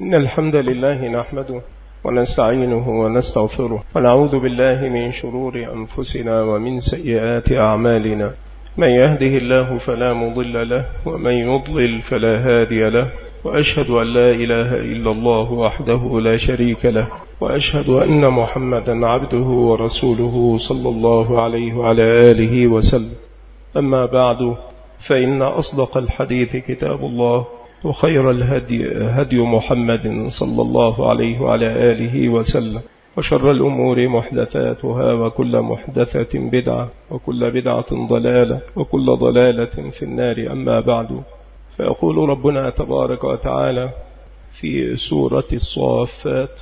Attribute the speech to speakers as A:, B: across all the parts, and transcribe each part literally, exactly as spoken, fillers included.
A: إن الحمد لله نحمده ونستعينه ونستغفره ونعوذ بالله من شرور أنفسنا ومن سيئات أعمالنا. من يهده الله فلا مضل له ومن يضلل فلا هادي له، وأشهد أن لا إله إلا الله وحده لا شريك له، وأشهد أن محمدا عبده ورسوله صلى الله عليه وعلى آله وسلم. أما بعد، فإن أصدق الحديث كتاب الله، وخير الهدي هدي محمد صلى الله عليه وعلى آله وسلم، وشر الأمور محدثاتها، وكل محدثة بدعة، وكل بدعة ضلالة، وكل ضلالة في النار. أما بعد، فيقول ربنا تبارك وتعالى في سورة الصافات: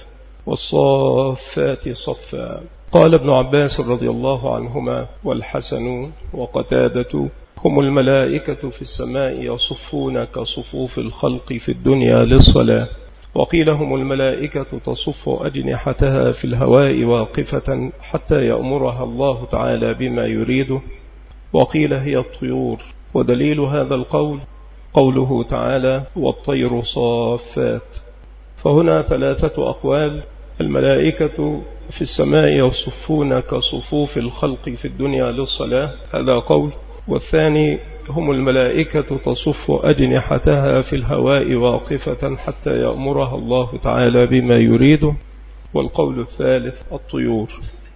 A: والصافات صفا. قال ابن عباس رضي الله عنهما والحسن وقتادة: هم الملائكة في السماء يصفون كصفوف الخلق في الدنيا للصلاة. وقيل هم الملائكة تصف أجنحتها في الهواء واقفة حتى يأمرها الله تعالى بما يريده. وقيل هي الطيور. ودليل هذا القول قوله تعالى: والطير صافات. فهنا ثلاثة أقوال: الملائكة في السماء يصفون كصفوف الخلق في الدنيا للصلاة، هذا قول. والثاني: هم الملائكة تصف أجنحتها في الهواء واقفة حتى يأمرها الله تعالى بما يريده. والقول الثالث: الطيور.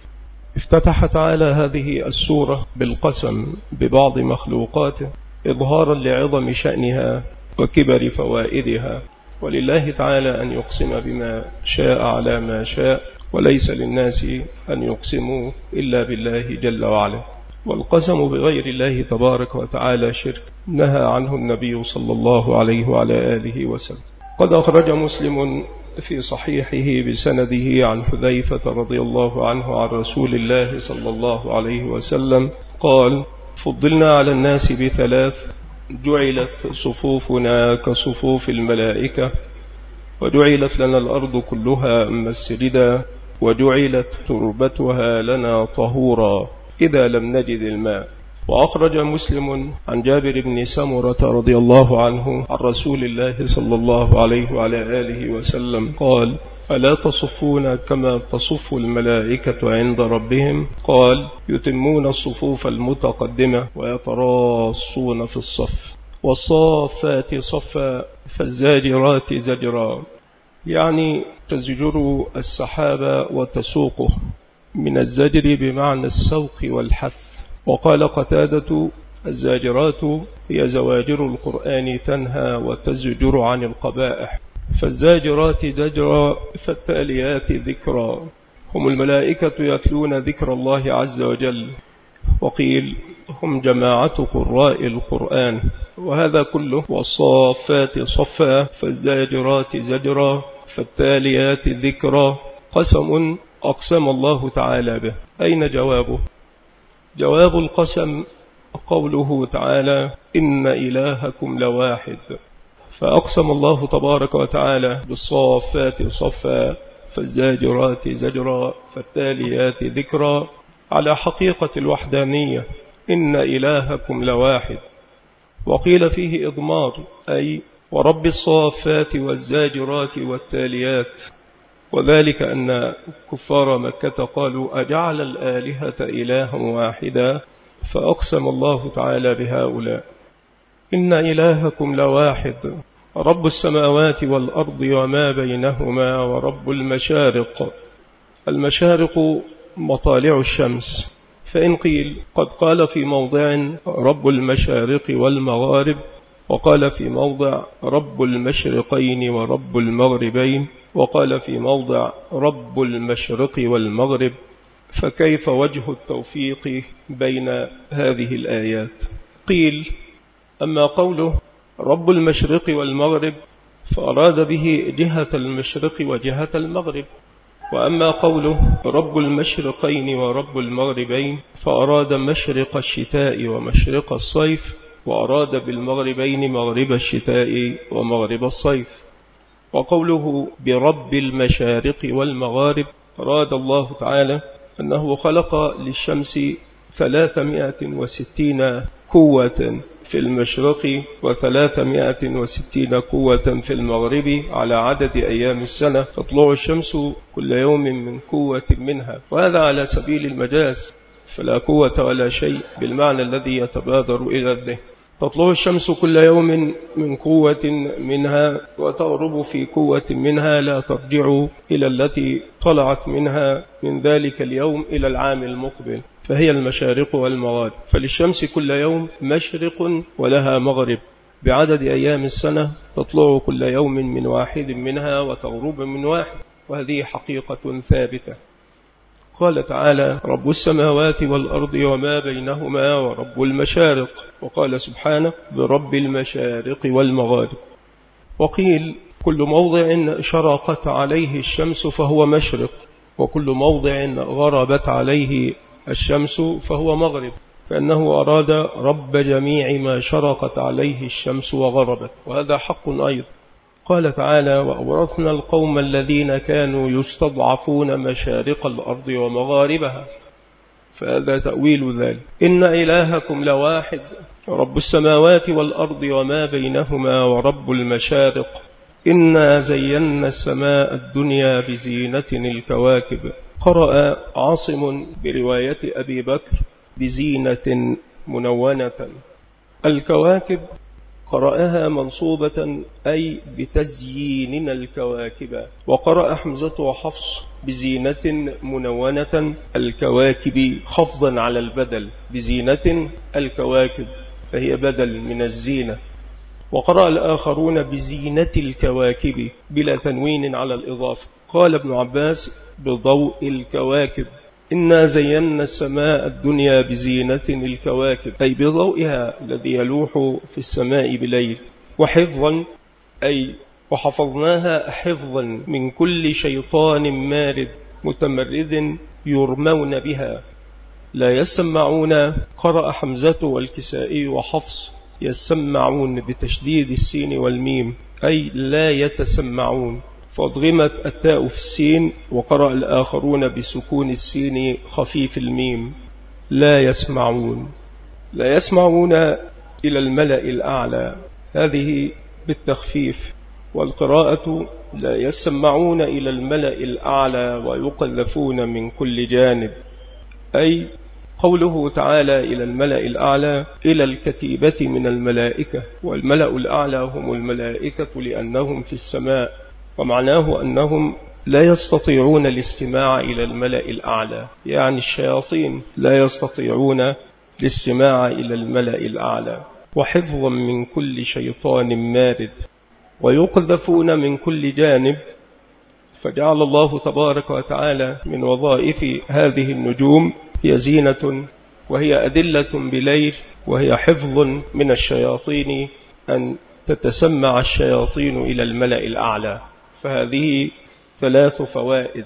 A: افتتح تعالى هذه السورة بالقسم ببعض مخلوقاته إظهارا لعظم شأنها وكبر فوائدها، ولله تعالى أن يقسم بما شاء على ما شاء، وليس للناس أن يقسموا إلا بالله جل وعلا. والقسم بغير الله تبارك وتعالى شرك نهى عنه النبي صلى الله عليه وعلى آله وسلم. قد أخرج مسلم في صحيحه بسنده عن حذيفة رضي الله عنه عن رسول الله صلى الله عليه وسلم قال: فضلنا على الناس بثلاث: جعلت صفوفنا كصفوف الملائكة، وجعلت لنا الأرض كلها مسجدا، وجعلت تربتها لنا طهورا إذا لم نجد الماء. وأخرج مسلم عن جابر بن سمرة رضي الله عنه عن رسول الله صلى الله عليه وعلى آله وسلم قال: ألا تصفون كما تصف الملائكة عند ربهم؟ قال: يتمون الصفوف المتقدمة ويتراصون في الصف. والصافات صفا فالزاجرات زجرا، يعني تزجر السحاب وتسوقه، من الزجر بمعنى السوق والحث. وقال قتادة: الزاجرات هي زواجر القرآن تنهى وتزجر عن القبائح. فالزاجرات زجرا فالتاليات ذكرا. هم الملائكة يتلون ذكر الله عز وجل. وقيل هم جماعة قراء القرآن. وهذا كله: والصافات صفا فالزاجرات زجرا فالتاليات ذكرا، قسم أقسم الله تعالى به. أين جوابه؟ جواب القسم قوله تعالى: إن إلهكم لواحد. فأقسم الله تبارك وتعالى بالصافات صفا فالزاجرات زجرا فالتاليات ذكرا على حقيقة الوحدانية: إن إلهكم لواحد. وقيل فيه إضمار، أي ورب الصافات والزاجرات والتاليات. وذلك أن كفار مكة قالوا: أجعل الآلهة إلها واحدا؟ فأقسم الله تعالى بهؤلاء: إن إلهكم لواحد، رب السماوات والأرض وما بينهما، ورب المشارق. المشارق مطالع الشمس. فإن قيل قد قال في موضع رب المشارق والمغارب، وقال في موضع رب المشرقين ورب المغربين، وقال في موضع رب المشرق والمغرب، فكيف وجه التوفيق بين هذه الآيات؟ قيل: أما قوله رب المشرق والمغرب فأراد به جهة المشرق وجهة المغرب، وأما قوله رب المشرقين ورب المغربين فأراد مشرق الشتاء ومشرق الصيف، وأراد بالمغربين مغرب الشتاء ومغرب الصيف. وقوله برب المشارق والمغارب أراد الله تعالى أنه خلق للشمس ثلاثمائة وستين قوة في المشرق وثلاثمائة وستين قوة في المغرب على عدد أيام السنة، تطلع الشمس كل يوم من قوة منها. وهذا على سبيل المجاز، فلا قوة ولا شيء بالمعنى الذي يتبادر إلى الذهن. تطلع الشمس كل يوم من قوة منها وتغرب في قوة منها، لا ترجع إلى التي طلعت منها من ذلك اليوم إلى العام المقبل، فهي المشارق والمغارب. فللشمس كل يوم مشرق ولها مغرب بعدد أيام السنة، تطلع كل يوم من واحد منها وتغرب من واحد، وهذه حقيقة ثابتة. قال تعالى: رب السماوات والأرض وما بينهما ورب المشارق. وقال سبحانه: برب المشارق والمغارب. وقيل: كل موضع شرقت عليه الشمس فهو مشرق، وكل موضع غربت عليه الشمس فهو مغرب، فإنه أراد رب جميع ما شرقت عليه الشمس وغربت، وهذا حق أيضا. قال تعالى: وأورثنا القوم الذين كانوا يستضعفون مشارق الأرض ومغاربها، فهذا تأويل ذلك. إن إلهكم لواحد رب السماوات والأرض وما بينهما ورب المشارق، إنا زينا السماء الدنيا بزينة الكواكب. قرأ عاصم برواية أبي بكر بزينة منونة. الكواكب قرأها منصوبة أي بتزييننا الكواكب. وقرأ حمزة وحفص بزينة منونة الكواكب خفضا على البدل، بزينة الكواكب فهي بدل من الزينة. وقرأ الآخرون بزينة الكواكب بلا تنوين على الإضافة. قال ابن عباس: بضوء الكواكب. إنا زينا السماء الدنيا بزينة الكواكب، أي بضوئها الذي يلوح في السماء بليل. وحفظا أي وحفظناها حفظا من كل شيطان مارد متمرد يرمون بها. لا يسمعون. قرأ حمزة والكسائي وحفص يسمعون بتشديد السين والميم، أي لا يتسمعون، فأضغمت التاء في السين. وقرأ الآخرون بسكون السين خفيف الميم، لا يسمعون. لا يسمعون إلى الملأ الأعلى، هذه بالتخفيف. والقراءة: لا يسمعون إلى الملأ الأعلى ويقذفون من كل جانب، أي قوله تعالى إلى الملأ الأعلى إلى الكتيبة من الملائكة، والملأ الأعلى هم الملائكة لأنهم في السماء، ومعناه أنهم لا يستطيعون الاستماع إلى الملأ الأعلى، يعني الشياطين لا يستطيعون الاستماع إلى الملأ الأعلى. وحفظا من كل شيطان مارد ويقذفون من كل جانب. فجعل الله تبارك وتعالى من وظائف هذه النجوم هي زينة، وهي أدلة بليل، وهي حفظ من الشياطين أن تتسمع الشياطين إلى الملأ الأعلى، فهذه ثلاث فوائد.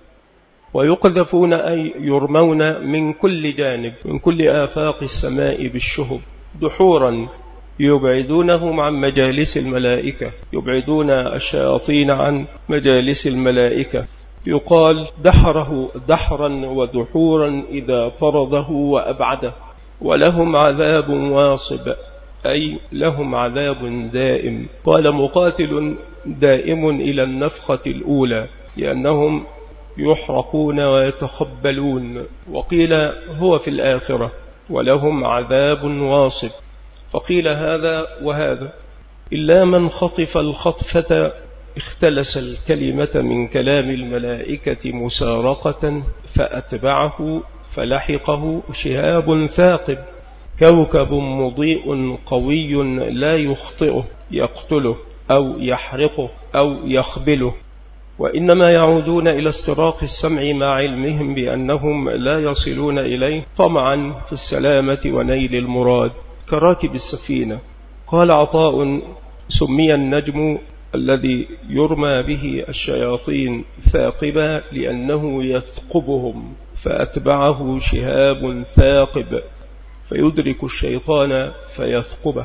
A: ويقذفون أي يرمون من كل جانب، من كل آفاق السماء بالشهب دحورا، يبعدونهم عن مجالس الملائكة، يبعدون الشياطين عن مجالس الملائكة. يقال دحره دحرا ودحورا إذا طرده وأبعده. ولهم عذاب واصب، أي لهم عذاب دائم. قال مقاتل: دائم إلى النفخة الأولى، لأنهم يحرقون ويتخبلون. وقيل هو في الآخرة: ولهم عذاب واصب. فقيل هذا وهذا، إلا من خطف الخطفة اختلس الكلمة من كلام الملائكة مسارقة فأتبعه فلحقه شهاب ثاقب، كوكب مضيء قوي لا يخطئه، يقتله أو يحرقه أو يخبله. وإنما يعودون إلى استراق السمع مع علمهم بأنهم لا يصلون إليه طمعا في السلامة ونيل المراد، كراكب السفينة. قال عطاء: سمي النجم الذي يرمى به الشياطين ثاقبا لأنه يثقبهم، فأتبعه شهاب ثاقب فيدرك الشيطان فيثقبه.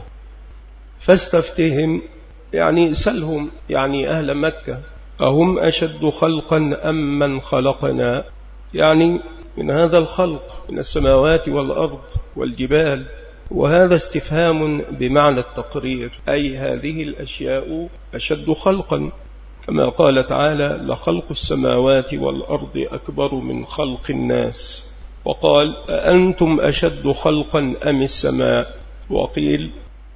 A: فاستفتهم يعني سلهم، يعني أهل مكة: أهم أشد خلقا أم من خلقنا؟ يعني من هذا الخلق من السماوات والأرض والجبال وهذا استفهام بمعنى التقرير، أي هذه الأشياء أشد خلقا، كما قال تعالى لخلق السماوات والأرض أكبر من خلق الناس، وقال أأنتم أشد خلقا أم السماء، وقيل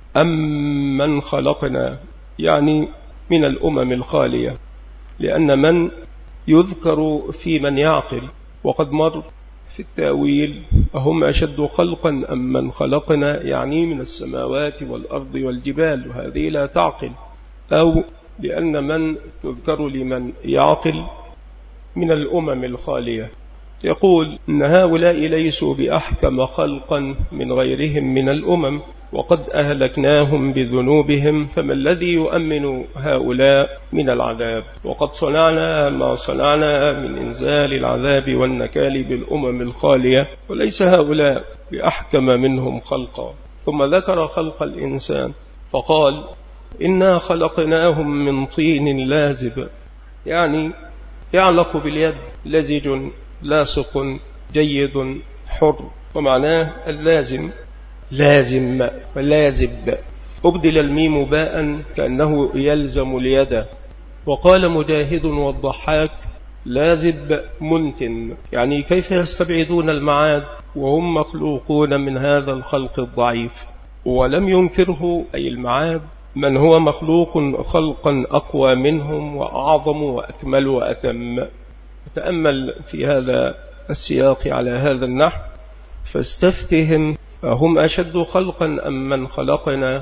A: أم من خلقنا، يعني من الأمم الخالية، لأن من يذكر في من يعقل، وقد مر في التأويل أهم أشد خلقا أم من خلقنا، يعني من السماوات والأرض والجبال، وهذه لا تعقل، أو لأن من تذكر لمن يعقل من الأمم الخالية. يقول إن هؤلاء ليسوا بأحكم خلقا من غيرهم من الأمم، وقد أهلكناهم بذنوبهم، فما الذي يؤمن هؤلاء من العذاب؟ وقد صنعنا ما صنعنا من إنزال العذاب والنكال بالأمم الخالية، وليس هؤلاء بأحكم منهم خلقا. ثم ذكر خلق الإنسان فقال إنا خلقناهم من طين لازب، يعني يعلق باليد، لزج لاصق جيد حر، ومعناه اللازم لازم ولازب، أبدل الميم باء كأنه يلزم اليد. وقال مجاهد والضحاك لازب منتن، يعني كيف يستبعدون المعاد وهم مخلوقون من هذا الخلق الضعيف. ولم ينكره أي المعاد من هو مخلوق خلقا أقوى منهم وأعظم وأكمل وأتم. تأمل في هذا السياق على هذا النحو فاستفتهم هم أشد خلقا أم من خلقنا،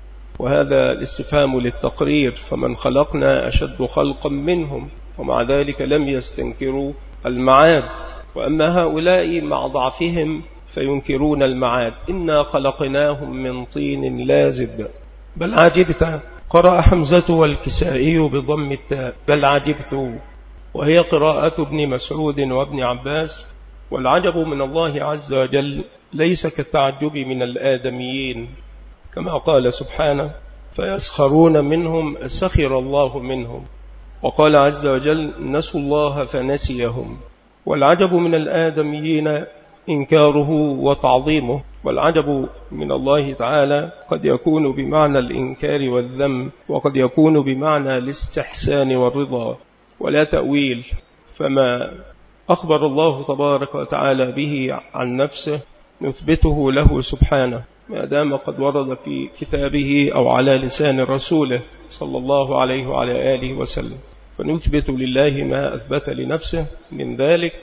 A: وهذا الاستفهام للتقرير، فمن خلقنا أشد خلقا منهم، ومع ذلك لم يستنكروا المعاد. وأما هؤلاء مع ضعفهم فينكرون المعاد، إنا خلقناهم من طين لازب. بل عجبت، قرأ حمزة والكسائي بضم التاء بل عجبت، وهي قراءة ابن مسعود وابن عباس. والعجب من الله عز وجل ليس كالتعجب من الآدميين، كما قال سبحانه فيسخرون منهم سخر الله منهم، وقال عز وجل نسوا الله فنسيهم. والعجب من الآدميين إنكاره وتعظيمه، والعجب من الله تعالى قد يكون بمعنى الإنكار والذم، وقد يكون بمعنى الاستحسان والرضا ولا تأويل. فما أخبر الله تبارك وتعالى به عن نفسه نثبته له سبحانه، ما دام قد ورد في كتابه أو على لسان رسوله صلى الله عليه وعلى آله وسلم، فنثبت لله ما أثبت لنفسه من ذلك،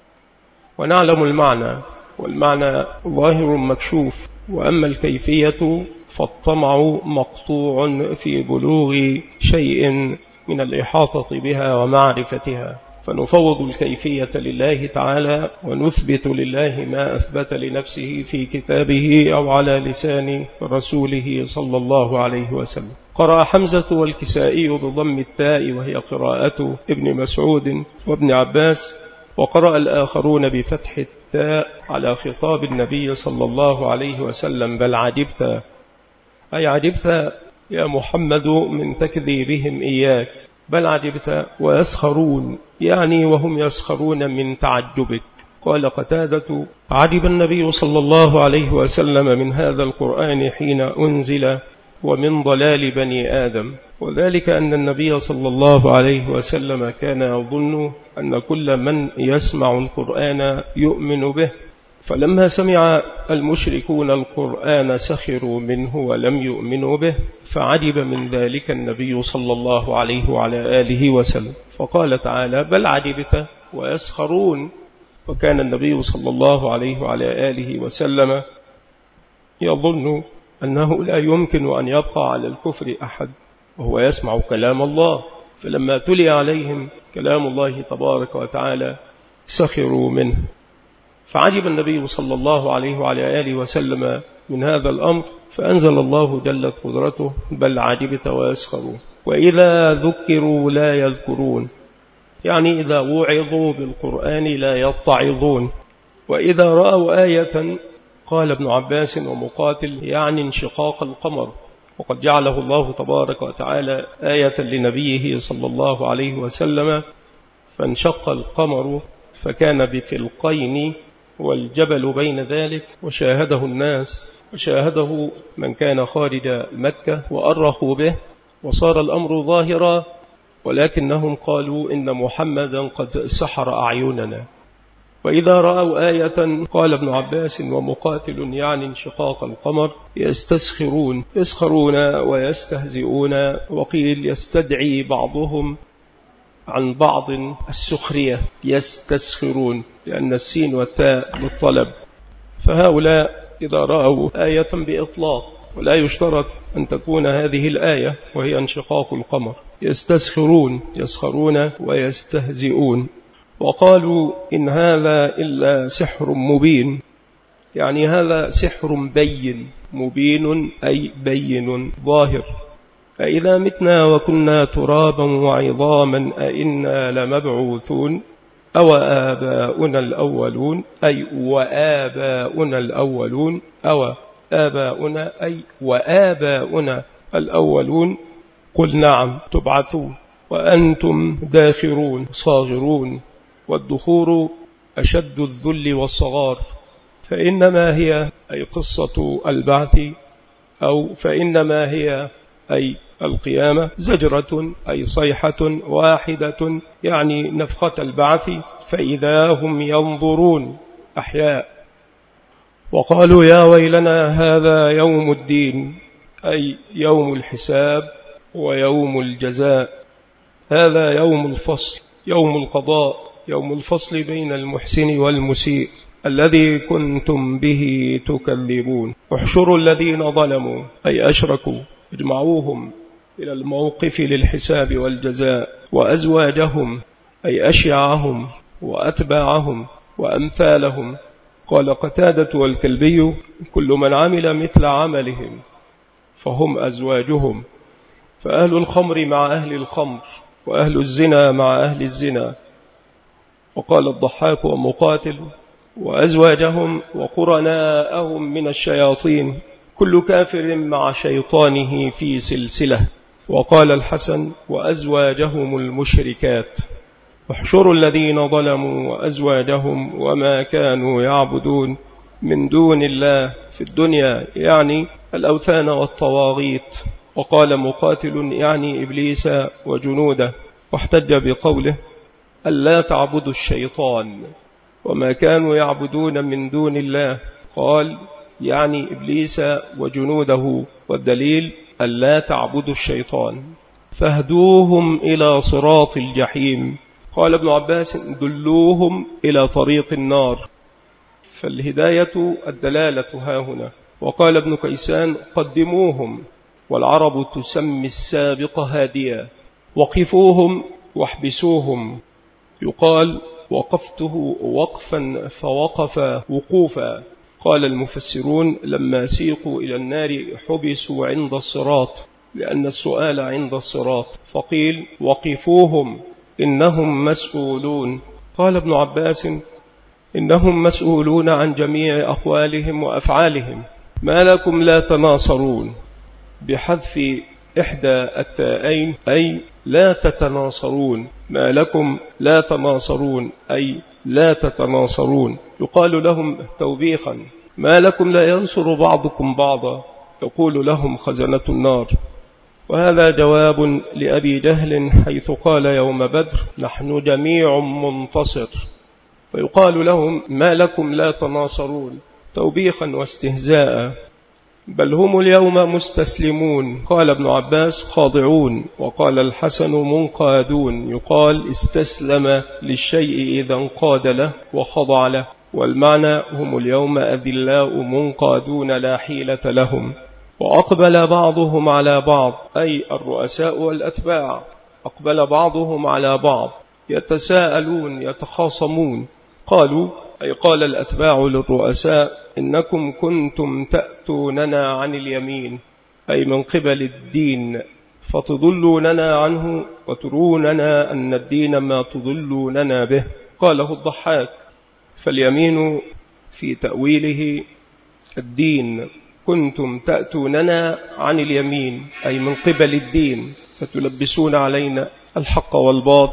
A: ونعلم المعنى، والمعنى ظاهر مكشوف. وأما الكيفية فالطمع مقطوع في بلوغ شيء من الإحاطة بها ومعرفتها، فنفوض الكيفية لله تعالى ونثبت لله ما أثبت لنفسه في كتابه أو على لسان رسوله صلى الله عليه وسلم. قرأ حمزة والكسائي بضم التاء وهي قراءة ابن مسعود وابن عباس، وقرأ الآخرون بفتح التاء على خطاب النبي صلى الله عليه وسلم بل عجبت، أي عجبت يا محمد من تكذيبهم إياك، بل عجبت ويسخرون، يعني وهم يسخرون من تعجبك. قال قتادة عجب النبي صلى الله عليه وسلم من هذا القرآن حين أنزل ومن ضلال بني آدم، وذلك أن النبي صلى الله عليه وسلم كان يظن أن كل من يسمع القرآن يؤمن به، فلما سمع المشركون القرآن سخروا منه ولم يؤمنوا به، فعجب من ذلك النبي صلى الله عليه وعلى آله وسلم، فقال تعالى بل عجبت ويسخرون. وكان النبي صلى الله عليه وعلى آله وسلم يظن أنه لا يمكن أن يبقى على الكفر أحد وهو يسمع كلام الله، فلما تلي عليهم كلام الله تبارك وتعالى سخروا منه، فعجب النبي صلى الله عليه وعلى آله وسلم من هذا الأمر، فأنزل الله جلت قدرته بل عجبت ويسخرون. وإذا ذكروا لا يذكرون، يعني إذا وعظوا بالقرآن لا يتعظون. وإذا رأوا آية، قال ابن عباس ومقاتل يعني انشقاق القمر، وقد جعله الله تبارك وتعالى آية لنبيه صلى الله عليه وسلم، فانشق القمر فكان بفلقين والجبل بين ذلك، وشاهده الناس وشاهده من كان خارج مكة وأرخوا به وصار الأمر ظاهرا، ولكنهم قالوا إن محمدا قد سحر أعيننا. وإذا رأوا آية قال ابن عباس ومقاتل يعني انشقاق القمر يستسخرون، يسخرون ويستهزئون، وقيل يستدعي بعضهم عن بعض السخرية، يستسخرون لأن السين والتاء للطلب. فهؤلاء إذا رأوا آية بإطلاق، ولا يشترط أن تكون هذه الآية وهي انشقاق القمر، يستسخرون، يسخرون ويستهزئون. وقالوا إن هذا إلا سحر مبين، يعني هذا سحر بين، مبين أي بين ظاهر. أإذا متنا وكنا ترابا وعظاما أإنا لمبعوثون أو آباؤنا الأولون، أي وآباؤنا الأولون، أو آباؤنا أي وآباؤنا الأولون. قل نعم تبعثون وأنتم داخرون صاغرون. والدخور أشد الذل والصغار، فإنما هي أي قصة البعث، أو فإنما هي أي القيامة زجرة أي صيحة واحدة، يعني نفخة البعث، فإذا هم ينظرون أحياء. وقالوا يا ويلنا هذا يوم الدين، أي يوم الحساب ويوم الجزاء. هذا يوم الفصل، يوم القضاء، يوم الفصل بين المحسن والمسيء الذي كنتم به تكذبون. احشروا الذين ظلموا أي أشركوا، اجمعوهم إلى الموقف للحساب والجزاء، وأزواجهم أي أشيعهم وأتباعهم وأمثالهم. قال قتادة والكلبي كل من عمل مثل عملهم فهم أزواجهم، فأهل الخمر مع أهل الخمر، وأهل الزنا مع أهل الزنا. وقال الضحاك ومقاتل وأزواجهم وقرناءهم من الشياطين، كل كافر مع شيطانه في سلسلة. وقال الحسن وأزواجهم المشركات. واحشروا الذين ظلموا وأزواجهم وما كانوا يعبدون من دون الله في الدنيا، يعني الأوثان والطواغيت. وقال مقاتل يعني إبليس وجنوده، واحتج بقوله ألا تعبدوا الشيطان وما كانوا يعبدون من دون الله، قال يعني إبليس وجنوده، والدليل ألا تعبدوا الشيطان فاهدوهم إلى صراط الجحيم. قال ابن عباس دلوهم إلى طريق النار، فالهداية الدلالة هاهنا. وقال ابن كيسان قدموهم، والعرب تسمي السابق هاديا. وقفوهم واحبسوهم، يقال وقفته وقفا فوقف وقوفا. قال المفسرون لما سيقوا إلى النار حبسوا عند الصراط، لأن السؤال عند الصراط، فقيل وقفوهم إنهم مسؤولون. قال ابن عباس إنهم مسؤولون عن جميع أقوالهم وأفعالهم. ما لكم لا تناصرون، بحذف إحدى التاءين أي لا تتناصرون. ما لكم لا تناصرون أي لا تتناصرون. يقال لهم توبيخا ما لكم لا ينصر بعضكم بعضا، يقول لهم خزنة النار. وهذا جواب لأبي جهل حيث قال يوم بدر نحن جميع منتصر، فيقال لهم ما لكم لا تناصرون توبيخا واستهزاء، بل هم اليوم مستسلمون. قال ابن عباس خاضعون، وقال الحسن منقادون، يقال استسلم للشيء إذا انقاد له وخضع له، والمعنى هم اليوم أذلاء منقادون لا حيلة لهم. وأقبل بعضهم على بعض أي الرؤساء والأتباع، أقبل بعضهم على بعض يتساءلون يتخاصمون. قالوا أي قال الأتباع للرؤساء إنكم كنتم تأتوننا عن اليمين، أي من قبل الدين، فتضلوننا عنه وتروننا أن الدين ما تضلوننا به. قاله الضحاك. فاليمين في تأويله الدين، كنتم تأتوننا عن اليمين أي من قبل الدين، فتلبسون علينا الحق والباطل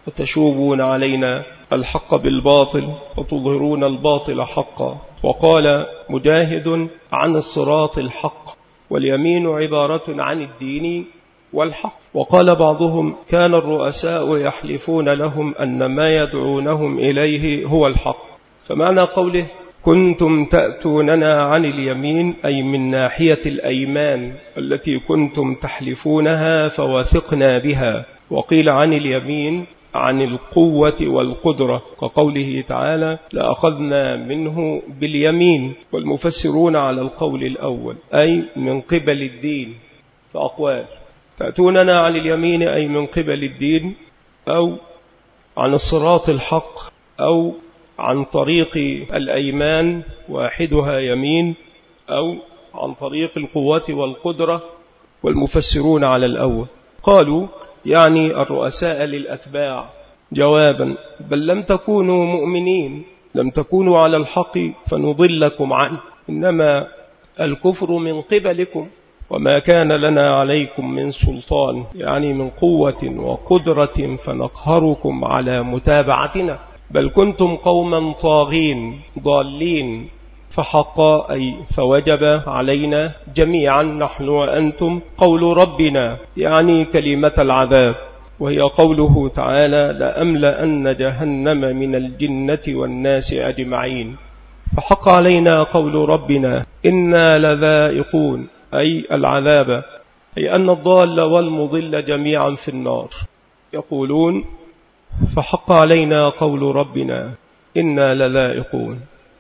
A: وتشوبون علينا الحق بالباطل وتظهرون الباطل حقا. وقال مجاهد عن الصراط الحق، واليمين عبارة عن الدين والحق. وقال بعضهم كان الرؤساء يحلفون لهم أن ما يدعونهم إليه هو الحق. فمعنى قوله كنتم تأتوننا عن اليمين أي من ناحية الأيمان التي كنتم تحلفونها فوثقنا بها. وقيل عن اليمين عن القوة والقدرة، كقوله تعالى لأخذنا منه باليمين. والمفسرون على القول الأول أي من قبل الدين. فأقوال تأتوننا عن اليمين أي من قبل الدين، أو عن الصراط الحق، أو عن طريق الأيمان واحدها يمين، أو عن طريق القوة والقدرة. والمفسرون على الأول قالوا يعني الرؤساء للأتباع. جوابا بل لم تكونوا مؤمنين، لم تكونوا على الحق فنضلكم عنه، إنما الكفر من قبلكم، وما كان لنا عليكم من سلطان يعني من قوة وقدرة فنقهركم على متابعتنا، بل كنتم قوما طاغين ضالين. فحقا أي فوجب علينا جميعا نحن وأنتم قول ربنا يعني كلمة العذاب، وهي قوله تعالى لأملأن جهنم من الجنة والناس أجمعين. فحق علينا قول ربنا إنا لذائقون أي العذاب، أي أن الضال والمضل جميعا في النار. يقولون فحق علينا قول ربنا إنا لذائقون،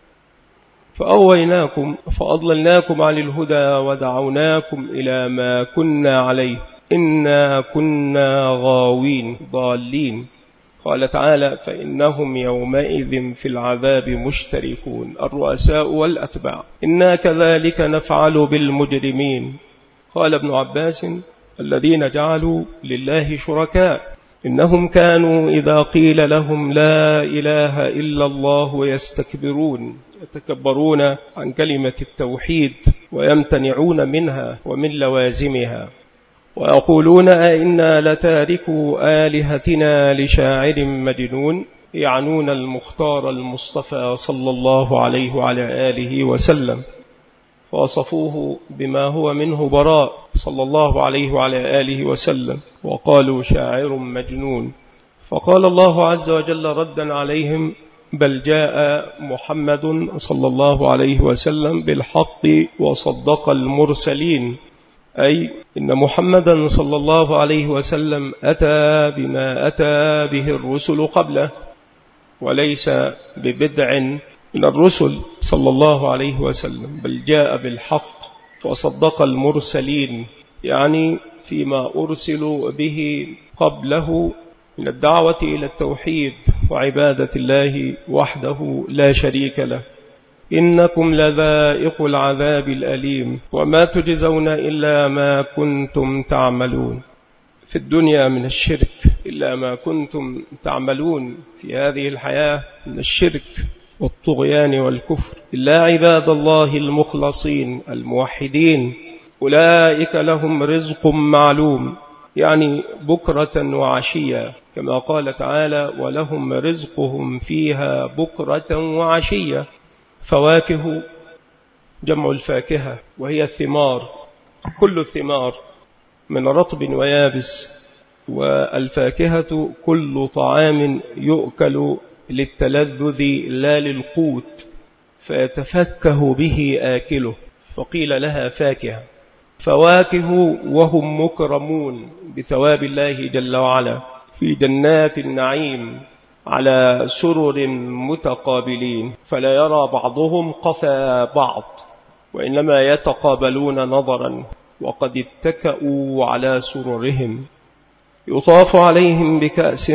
A: فأويناكم فأضللناكم عن الهدى ودعوناكم إلى ما كنا عليه إنا كنا غاوين ضالين. قال تعالى فإنهم يومئذ في العذاب مشتركون، الرؤساء والأتباع، إنا كذلك نفعل بالمجرمين. قال ابن عباس الذين جعلوا لله شركاء إنهم كانوا إذا قيل لهم لا إله إلا الله يستكبرون، يتكبرون عن كلمة التوحيد ويمتنعون منها ومن لوازمها، ويقولون أئنا لتاركوا آلهتنا لشاعر مجنون، يعنون المختار المصطفى صلى الله عليه وعلى آله وسلم، وصفوه بما هو منه براء صلى الله عليه وعلى آله وسلم، وقالوا شاعر مجنون. فقال الله عز وجل ردا عليهم بل جاء محمد صلى الله عليه وسلم بالحق وصدق المرسلين، أي إن محمدا صلى الله عليه وسلم أتى بما أتى به الرسل قبله، وليس ببدع من الرسل صلى الله عليه وسلم، بل جاء بالحق وصدق المرسلين، يعني فيما أرسلوا به قبله من الدعوة إلى التوحيد وعبادة الله وحده لا شريك له. إنكم لذائق العذاب الأليم وما تجزون إلا ما كنتم تعملون. في الدنيا من الشرك إلا ما كنتم تعملون في هذه الحياة من الشرك والطغيان والكفر، إلا عباد الله المخلصين الموحدين أولئك لهم رزق معلوم، يعني بكرة وعشية، كما قال تعالى ولهم رزقهم فيها بكرة وعشية. فواكه جمع الفاكهة وهي الثمار، كل الثمار من رطب ويابس، والفاكهة كل طعام يؤكل للتلذذ لا للقوت فيتفكه به آكله، فقيل لها فاكهة. فواكه وهم مكرمون بثواب الله جل وعلا في جنات النعيم على سرر متقابلين، فلا يرى بعضهم قفا بعض، وإنما يتقابلون نظرا وقد اتكأوا على سررهم. يطاف عليهم بكأس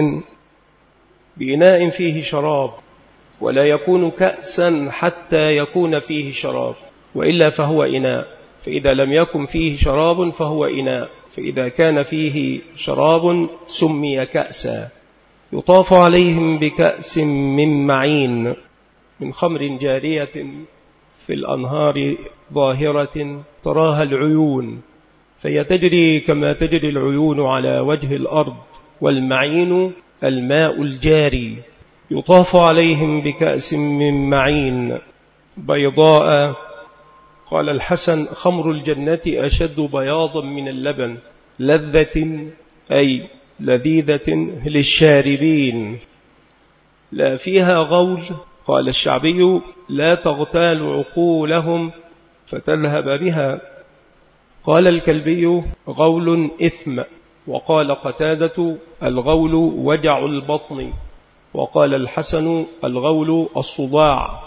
A: بإناء فيه شراب، ولا يكون كأسا حتى يكون فيه شراب، وإلا فهو إناء، فإذا لم يكن فيه شراب فهو إناء، فإذا كان فيه شراب سمي كأسا. يطاف عليهم بكأس من معين من خمر جارية في الأنهار ظاهرة تراها العيون، فهي تجري كما تجري العيون على وجه الأرض، والمعين الماء الجاري، يطاف عليهم بكأس من معين بيضاء. قال الحسن: خمر الجنة أشد بياضا من اللبن، لذة أي لذيذة للشاربين، لا فيها غول. قال الشعبي: لا تغتال عقولهم فتذهب بها. قال الكلبي: غول إثم. وقال قتادة: الغول وجع البطن. وقال الحسن: الغول الصداع.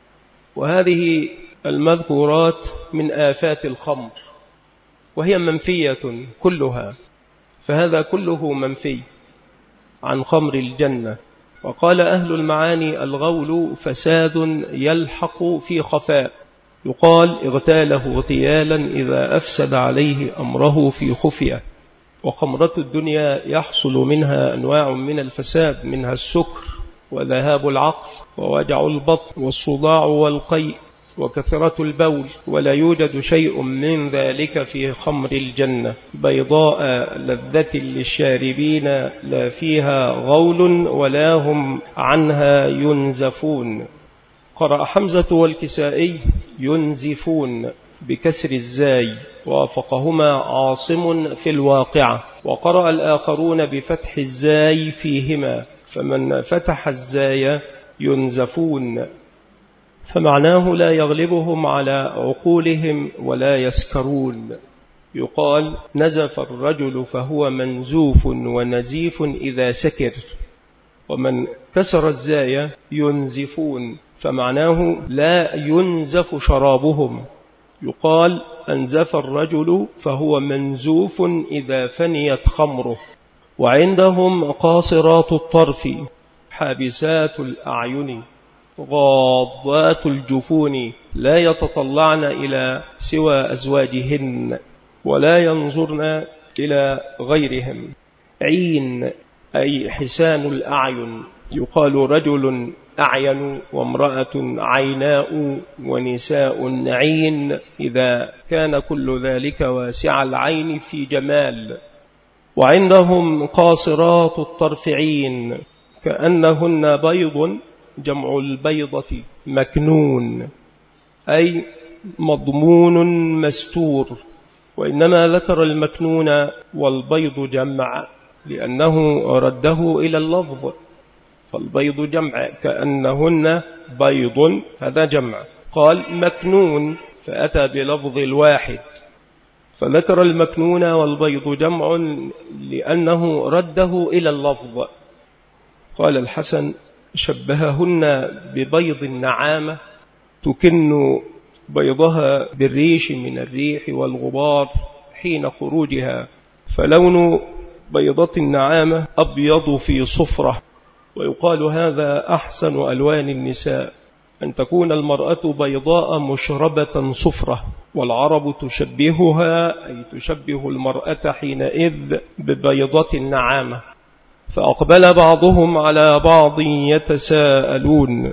A: وهذه المذكورات من آفات الخمر، وهي منفية كلها، فهذا كله منفي عن خمر الجنة. وقال أهل المعاني: الغول فساد يلحق في خفاء، يقال اغتاله اغتيالا إذا أفسد عليه أمره في خفية. وخمرة الدنيا يحصل منها أنواع من الفساد، منها السكر وذهاب العقل ووجع البطن والصداع والقيء وكثرة البول، ولا يوجد شيء من ذلك في خمر الجنة، بيضاء لذة للشاربين، لا فيها غول ولا هم عنها ينزفون. قرأ حمزة والكسائي: ينزفون بكسر الزاي، وافقهما عاصم في الواقعة. وقرأ الآخرون بفتح الزاي فيهما، فمن فتح الزاي ينزفون، فمعناه لا يغلبهم على عقولهم ولا يسكرون. يقال: نزف الرجل فهو منزوف ونزيف إذا سكر. ومن كسر الزاي ينزفون، فمعناه لا ينزف شرابهم. يقال: أنزف الرجل فهو منزوف إذا فنيت خمره. وعندهم قاصرات الطرف حابسات الأعين غاضات الجفون، لا يتطلعن إلى سوى أزواجهن ولا ينظرن إلى غيرهم. عين أي حسان الأعين، يقال رجل أعين وامرأة عيناء ونساء عين، إذا كان كل ذلك واسع العين في جمال. وعندهم قاصرات الطرف عين، كأنهن بيض، جمع البيضة مكنون أي مضمون مستور، وإنما ذكر المكنون والبيض جمع لأنه رده إلى اللفظ، فالبيض جمع، كأنهن بيض هذا جمع. قال مكنون فأتى بلفظ الواحد، فذكر المكنون والبيض جمع لأنه رده إلى اللفظ. قال الحسن: شبههن ببيض النعامة، تكن بيضها بالريش من الريح والغبار حين خروجها، فلون بيضة النعامة أبيض في صفرة. ويقال هذا أحسن ألوان النساء، أن تكون المرأة بيضاء مشربة صفرة، والعرب تشبهها أي تشبه المرأة حينئذ ببيضة النعامة. فأقبل بعضهم على بعض يتساءلون،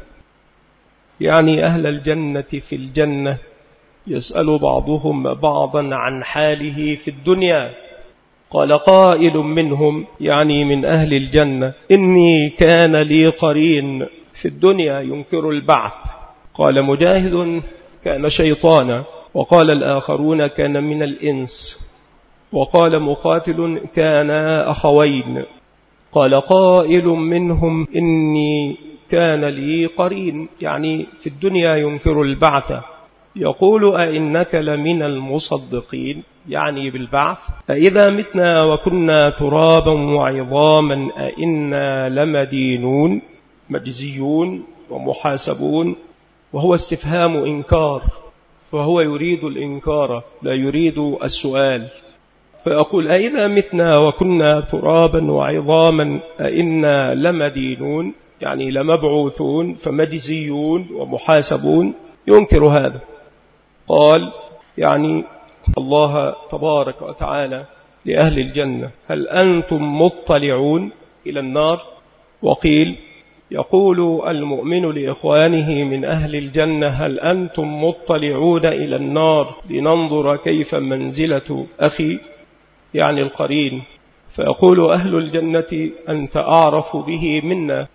A: يعني أهل الجنة في الجنة، يسأل بعضهم بعضا عن حاله في الدنيا. قال قائل منهم، يعني من أهل الجنة: إني كان لي قرين في الدنيا ينكر البعث. قال مجاهد: كان شيطانا. وقال الآخرون: كان من الإنس. وقال مقاتل: كان أخوين. قال قائل منهم: إني كان لي قرين، يعني في الدنيا ينكر البعث، يقول: أئنك لمن المصدقين، يعني بالبعث، أئذا متنا وكنا ترابا وعظاما أئنا لمدينون، مجزيون ومحاسبون. وهو استفهام إنكار، فهو يريد الإنكار لا يريد السؤال. فأقول: أئذا متنا وكنا ترابا وعظاما أئنا لمدينون، يعني لمبعوثون، فمجزيون ومحاسبون، ينكر هذا. قال يعني الله تبارك وتعالى لأهل الجنة: هل أنتم مطلعون إلى النار؟ وقيل: يقول المؤمن لإخوانه من أهل الجنة: هل أنتم مطلعون إلى النار لننظر كيف منزلة أخي، يعني القرين، فيقول أهل الجنة أنت أعرف به منا.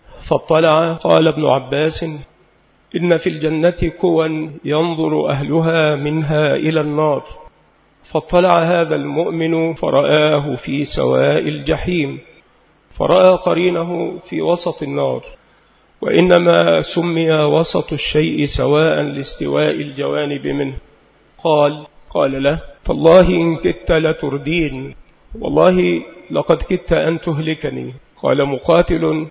A: فاطلع قال ابن عباس إن في الجنة كوى ينظر أهلها منها إلى النار. فاطلع هذا المؤمن فرآه في سواء الجحيم، فرأى قرينه في وسط النار، وإنما سمي وسط الشيء سواء لاستواء الجوانب منه. قال قال له فالله إن كدت لتردين، والله لقد كدت أن تهلكني. قال مقاتل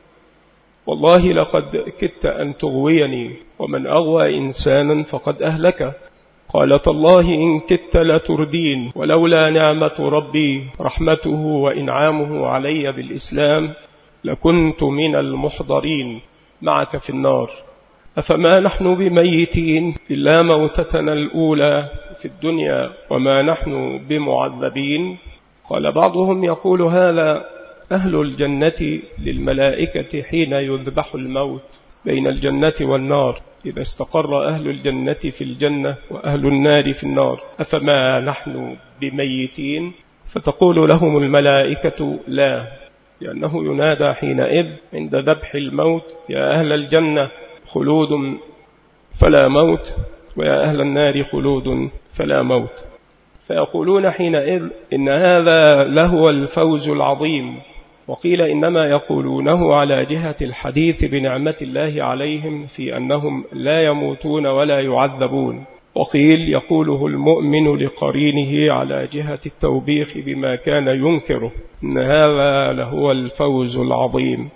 A: والله لقد كدت أن تغويني، ومن أغوى إنسانا فقد أهلك. قال تالله إن كدت لتردين، ولولا نعمة ربي رحمته وإنعامه علي بالإسلام لكنت من المحضرين معك في النار. أفما نحن بميتين إلا موتتنا الأولى في الدنيا وما نحن بمعذبين. قال بعضهم يقول هذا أهل الجنة للملائكة حين يذبح الموت بين الجنة والنار، إذا استقر أهل الجنة في الجنة وأهل النار في النار. أفما نحن بميتين؟ فتقول لهم الملائكة لا، لأنه ينادى حينئذ عند ذبح الموت يا أهل الجنة خلود فلا موت، ويا أهل النار خلود فلا موت. فيقولون حينئذ إن هذا لهو الفوز العظيم. وقيل إنما يقولونه على جهة الحديث بنعمة الله عليهم في أنهم لا يموتون ولا يعذبون. وقيل يقوله المؤمن لقرينه على جهة التوبيخ بما كان ينكره، إن هذا لهو الفوز العظيم.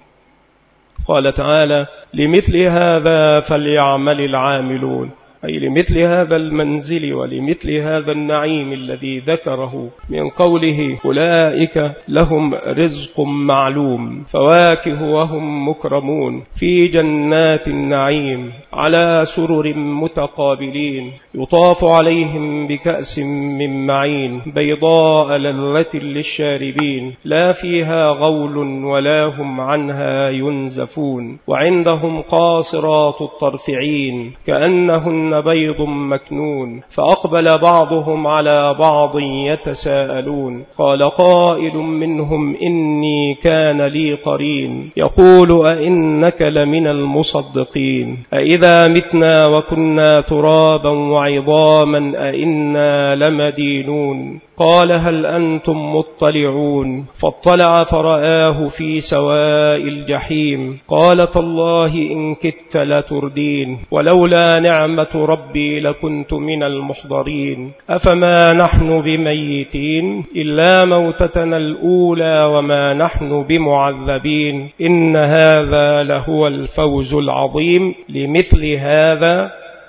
A: قال تعالى لمثل هذا فليعمل العاملون، أي لمثل هذا المنزل ولمثل هذا النعيم الذي ذكره من قوله أولئك لهم رزق معلوم فواكه وهم مكرمون في جنات النعيم على سرر متقابلين يطاف عليهم بكأس من معين بيضاء لذة للشاربين لا فيها غول ولا هم عنها ينزفون. وعندهم قاصرات الطرف عين كأنهن بيض مكنون فأقبل بعضهم على بعض يتساءلون. قال قائل منهم إني كان لي قرين يقول أئنك لمن المصدقين أئذا متنا وكنا ترابا وعظاما أئنا لمدينون. قال هل أنتم مطلعون؟ فاطلع فرآه في سواء الجحيم. قال تالله إن كدت لتردين، ولولا نعمة ربي لكنت من المحضرين. أفما نحن بميتين إلا موتتنا الأولى وما نحن بمعذبين. إن هذا لهو الفوز العظيم. لمثل هذا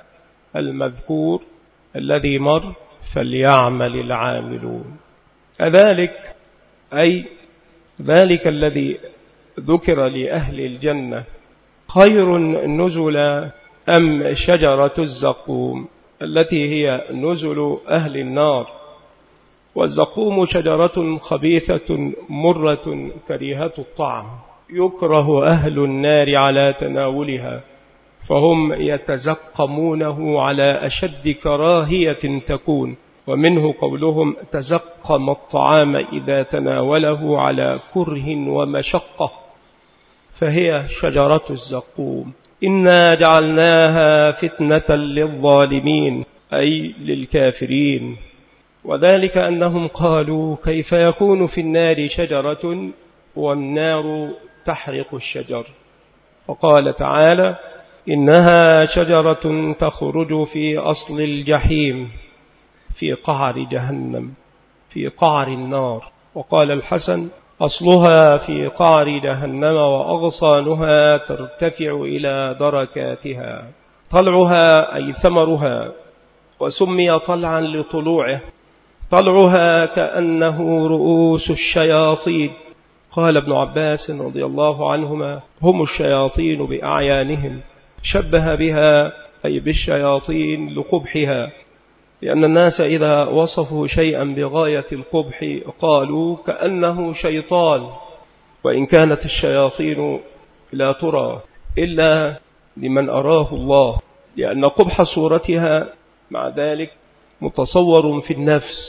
A: المذكور الذي مر فليعمل العاملون. أذلك أي ذلك الذي ذكر لأهل الجنة خير نزل أم شجرة الزقوم التي هي نزل أهل النار؟ والزقوم شجرة خبيثة مرة كريهة الطعم يكره أهل النار على تناولها، فهم يتزقمونه على أشد كراهية تكون. ومنه قولهم تزقم الطعام إذا تناوله على كره ومشقة، فهي شجرة الزقوم. إنا جعلناها فتنة للظالمين أي للكافرين. وذلك أنهم قالوا كيف يكون في النار شجرة والنار تحرق الشجر؟ فقال تعالى إنها شجرة تخرج في أصل الجحيم في قعر جهنم في قعر النار. وقال الحسن أصلها في قعر جهنم وأغصانها ترتفع إلى دركاتها. طلعها أي ثمرها، وسمي طلعا لطلوعه. طلعها كأنه رؤوس الشياطين. قال ابن عباس رضي الله عنهما هم الشياطين بأعيانهم، شبه بها أي بالشياطين لقبحها، لأن الناس إذا وصفوا شيئا بغاية القبح قالوا كأنه شيطان، وإن كانت الشياطين لا ترى إلا لمن أراه الله، لأن قبح صورتها مع ذلك متصور في النفس،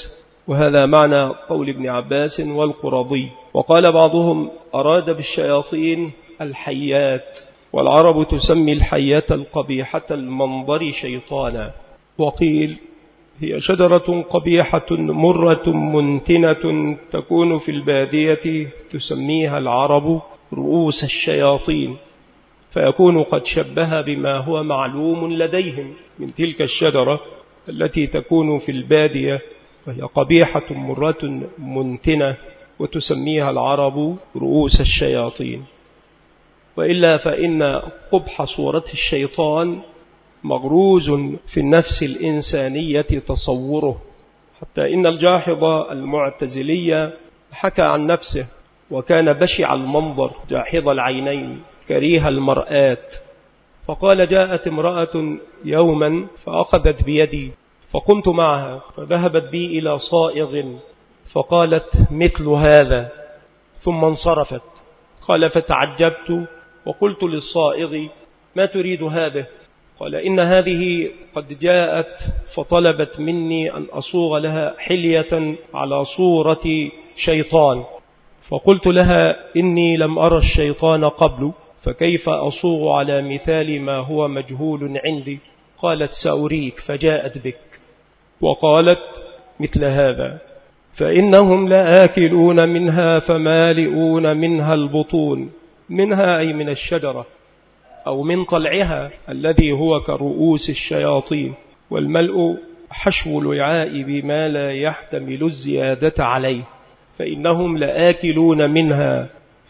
A: وهذا معنى قول ابن عباس والقرظي. وقال بعضهم أراد بالشياطين الحيات، والعرب تسمي الحيات القبيحة المنظر شيطانا. وقيل هي شجرة قبيحة مرة منتنة تكون في البادية تسميها العرب رؤوس الشياطين، فيكون قد شبه بما هو معلوم لديهم من تلك الشجرة التي تكون في البادية، وهي قبيحة مرة منتنة وتسميها العرب رؤوس الشياطين. وإلا فإن قبح صورة الشيطان مغروز في النفس الإنسانية تصوره، حتى إن الجاحظ المعتزلي حكى عن نفسه وكان بشع المنظر جاحظ العينين كريه المرآة، فقال جاءت امرأة يوما فأخذت بيدي فقمت معها فذهبت بي إلى صائغ فقالت مثل هذا ثم انصرفت. قال فتعجبت وقلت للصائغ ما تريد هذا؟ قال إن هذه قد جاءت فطلبت مني أن أصوغ لها حلية على صورة شيطان، فقلت لها إني لم أرى الشيطان قبل، فكيف أصوغ على مثال ما هو مجهول عندي؟ قالت سأريك، فجاءت بك وقالت مثل هذا، فإنهم لآكلون منها فمالئون منها البطون، منها أي من الشجرة أو من طلعها الذي هو كرؤوس الشياطين، والملء حشو الوعاء بما لا يحتمل الزيادة عليه، فإنهم لآكلون منها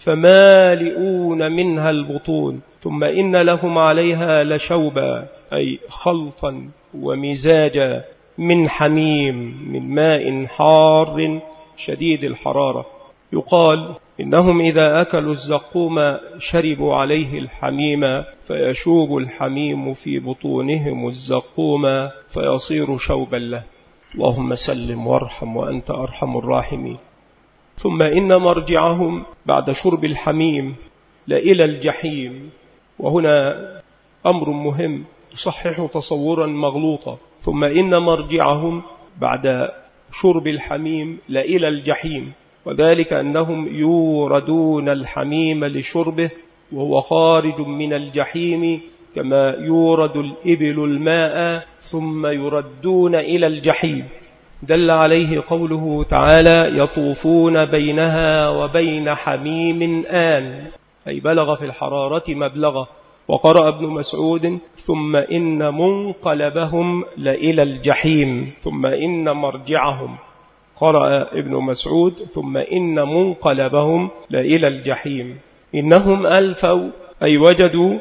A: فمالئون منها البطون، ثم إن لهم عليها لشوبا أي خلطا ومزاجا من حميم من ماء حار شديد الحرارة. يقال إنهم إذا أكلوا الزقوم شربوا عليه الحميم فيشوب الحميم في بطونهم الزقوم فيصير شوبا له. اللهم سلم وارحم وأنت أرحم الراحمين. ثم إن مرجعهم بعد شرب الحميم لإلى الجحيم، وهنا أمر مهم يصحح تصورا مغلوطا. ثم إن مرجعهم بعد شرب الحميم لإلى الجحيم، وذلك أنهم يوردون الحميم لشربه وهو خارج من الجحيم كما يورد الإبل الماء ثم يردون إلى الجحيم. دل عليه قوله تعالى يطوفون بينها وبين حميم آن، أي بلغ في الحرارة مبلغه. وقرأ ابن مسعود ثم إن منقلبهم لإلى الجحيم، ثم إن مرجعهم. قرأ ابن مسعود ثم إن منقلبهم لإلى الجحيم. إنهم ألفوا أي وجدوا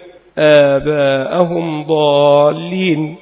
A: آباءهم ضالين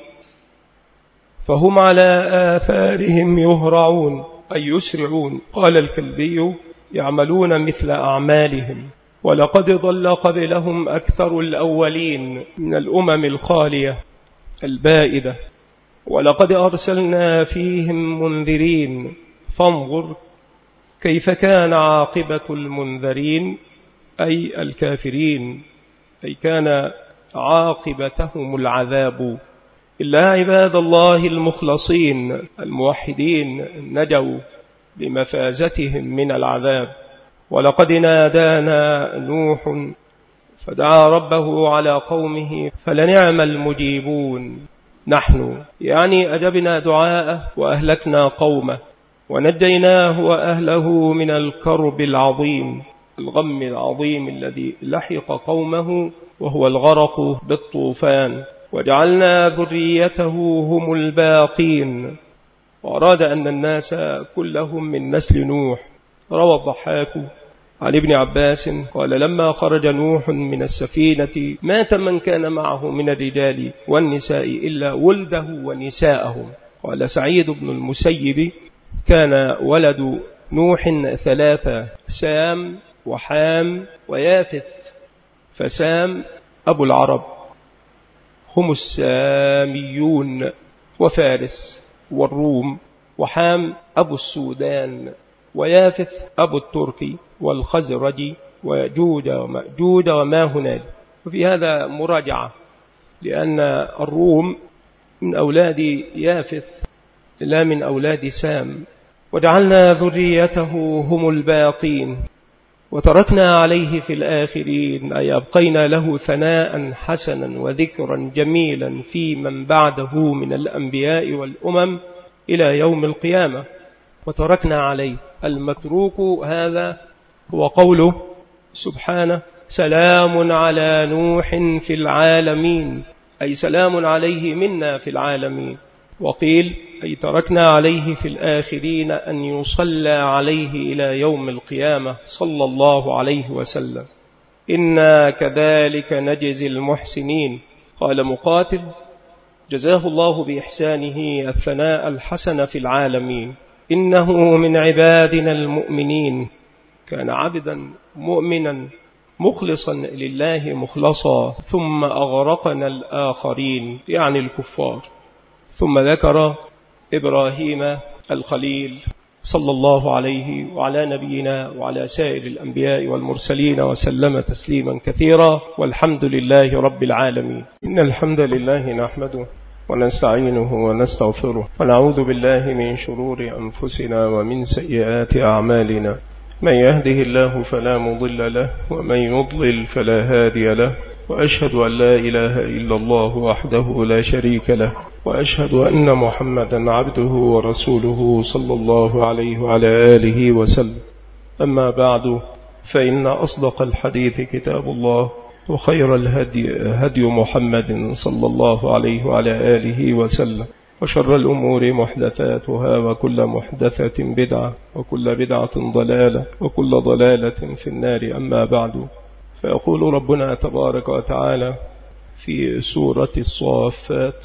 A: فهم على آثارهم يهرعون أي يسرعون. قال الكلبي يعملون مثل أعمالهم. ولقد ضل قبلهم أكثر الأولين من الأمم الخالية البائدة، ولقد أرسلنا فيهم منذرين فانظر كيف كان عاقبة المنذرين أي الكافرين، أي كان عاقبتهم العذاب. إلا عباد الله المخلصين الموحدين نجوا بمفازتهم من العذاب. ولقد نادانا نوح فدعا ربه على قومه فلنعم المجيبون. نحن يعني أجبنا دعاءه وأهلكنا قومه ونجيناه وأهله من الكرب العظيم الغم العظيم الذي لحق قومه وهو الغرق بالطوفان، وجعلنا ذريته هم الباقين. وأراد أن الناس كلهم من نسل نوح. روى الضحاك عن ابن عباس قال لما خرج نوح من السفينة مات من كان معه من الرجال والنساء إلا ولده ونساءهم. قال سعيد بن المسيب كان ولد نوح ثلاثة سام وحام ويافث، فسام أبو العرب هم الساميون وفارس والروم، وحام أبو السودان، ويافث أبو التركي والخزرج ويأجوج ومأجوج وما هنالك. وفي هذا مراجعة لأن الروم من أولاد يافث لا من أولاد سام، وجعلنا ذريته هم الباقين، وتركنا عليه في الآخرين، أي أبقينا له ثناء حسنا وذكرا جميلا في من بعده من الأنبياء والأمم إلى يوم القيامة. وتركنا عليه المتروك هذا هو قوله سبحانه: سلام على نوح في العالمين، أي سلام عليه منا في العالمين. وقيل أي تركنا عليه في الآخرين أن يصلى عليه إلى يوم القيامة صلى الله عليه وسلم. إنا كذلك نجزي المحسنين. قال مقاتل: جزاه الله بإحسانه الثناء الحسن في العالمين، إنه من عبادنا المؤمنين، كان عبدا مؤمنا مخلصا لله مخلصا، ثم أغرقنا الآخرين يعني الكفار. ثم ذكر إبراهيم الخليل صلى الله عليه وعلى نبينا وعلى سائر الأنبياء والمرسلين وسلم تسليما كثيرا، والحمد لله رب العالمين. إن الحمد لله نحمده ونستعينه ونستغفره، ونعوذ بالله من شرور أنفسنا ومن سيئات أعمالنا، من يهده الله فلا مضل له، ومن يضلل فلا هادي له، وأشهد أن لا إله إلا الله وحده لا شريك له، وأشهد أن محمدا عبده ورسوله صلى الله عليه وعلى آله وسلم. أما بعد، فإن أصدق الحديث كتاب الله، وخير الهدي هدي محمد صلى الله عليه وعلى آله وسلم، وشر الأمور محدثاتها، وكل محدثة بدعة، وكل بدعة ضلالة، وكل ضلالة في النار. أما بعد، فيقول ربنا تبارك وتعالى في سورة الصافات: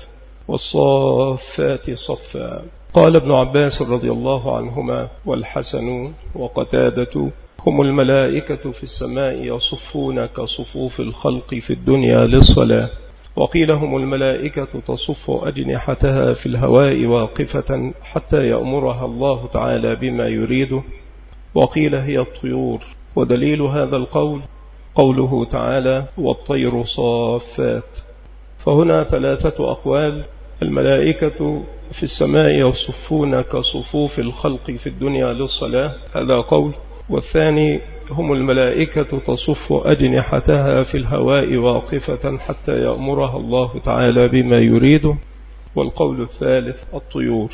A: والصافات صفا. قال ابن عباس رضي الله عنهما والحسن وقتادة: هم الملائكة في السماء يصفون كصفوف الخلق في الدنيا للصلاة. وقيل هم الملائكة تصف أجنحتها في الهواء واقفة حتى يأمرها الله تعالى بما يريده. وقيل هي الطيور. ودليل هذا القول قوله تعالى: والطير صافات. فهنا ثلاثة أقوال: الملائكة في السماء يصفون كصفوف الخلق في الدنيا للصلاة، هذا قول. والثاني: هم الملائكة تصف أجنحتها في الهواء واقفة حتى يأمرها الله تعالى بما يريده. والقول الثالث: الطيور.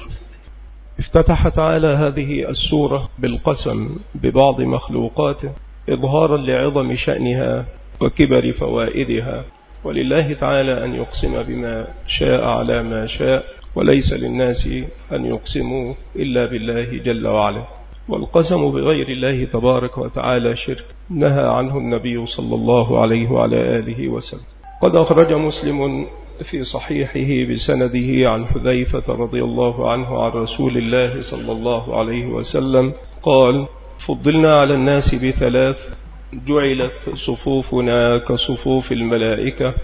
A: افتتح تعالى هذه السورة بالقسم ببعض مخلوقاته إظهارا لعظم شأنها وكبر فوائدها، ولله تعالى أن يقسم بما شاء على ما شاء، وليس للناس أن يقسموا إلا بالله جل وعلا. والقسم بغير الله تبارك وتعالى شرك نهى عنه النبي صلى الله عليه وعلى آله وسلم. قد أخرج مسلم في صحيحه بسنده عن حذيفة رضي الله عنه عن رسول الله صلى الله عليه وسلم قال: فضلنا على الناس بثلاث: جعلت صفوفنا كصفوف الملائكة،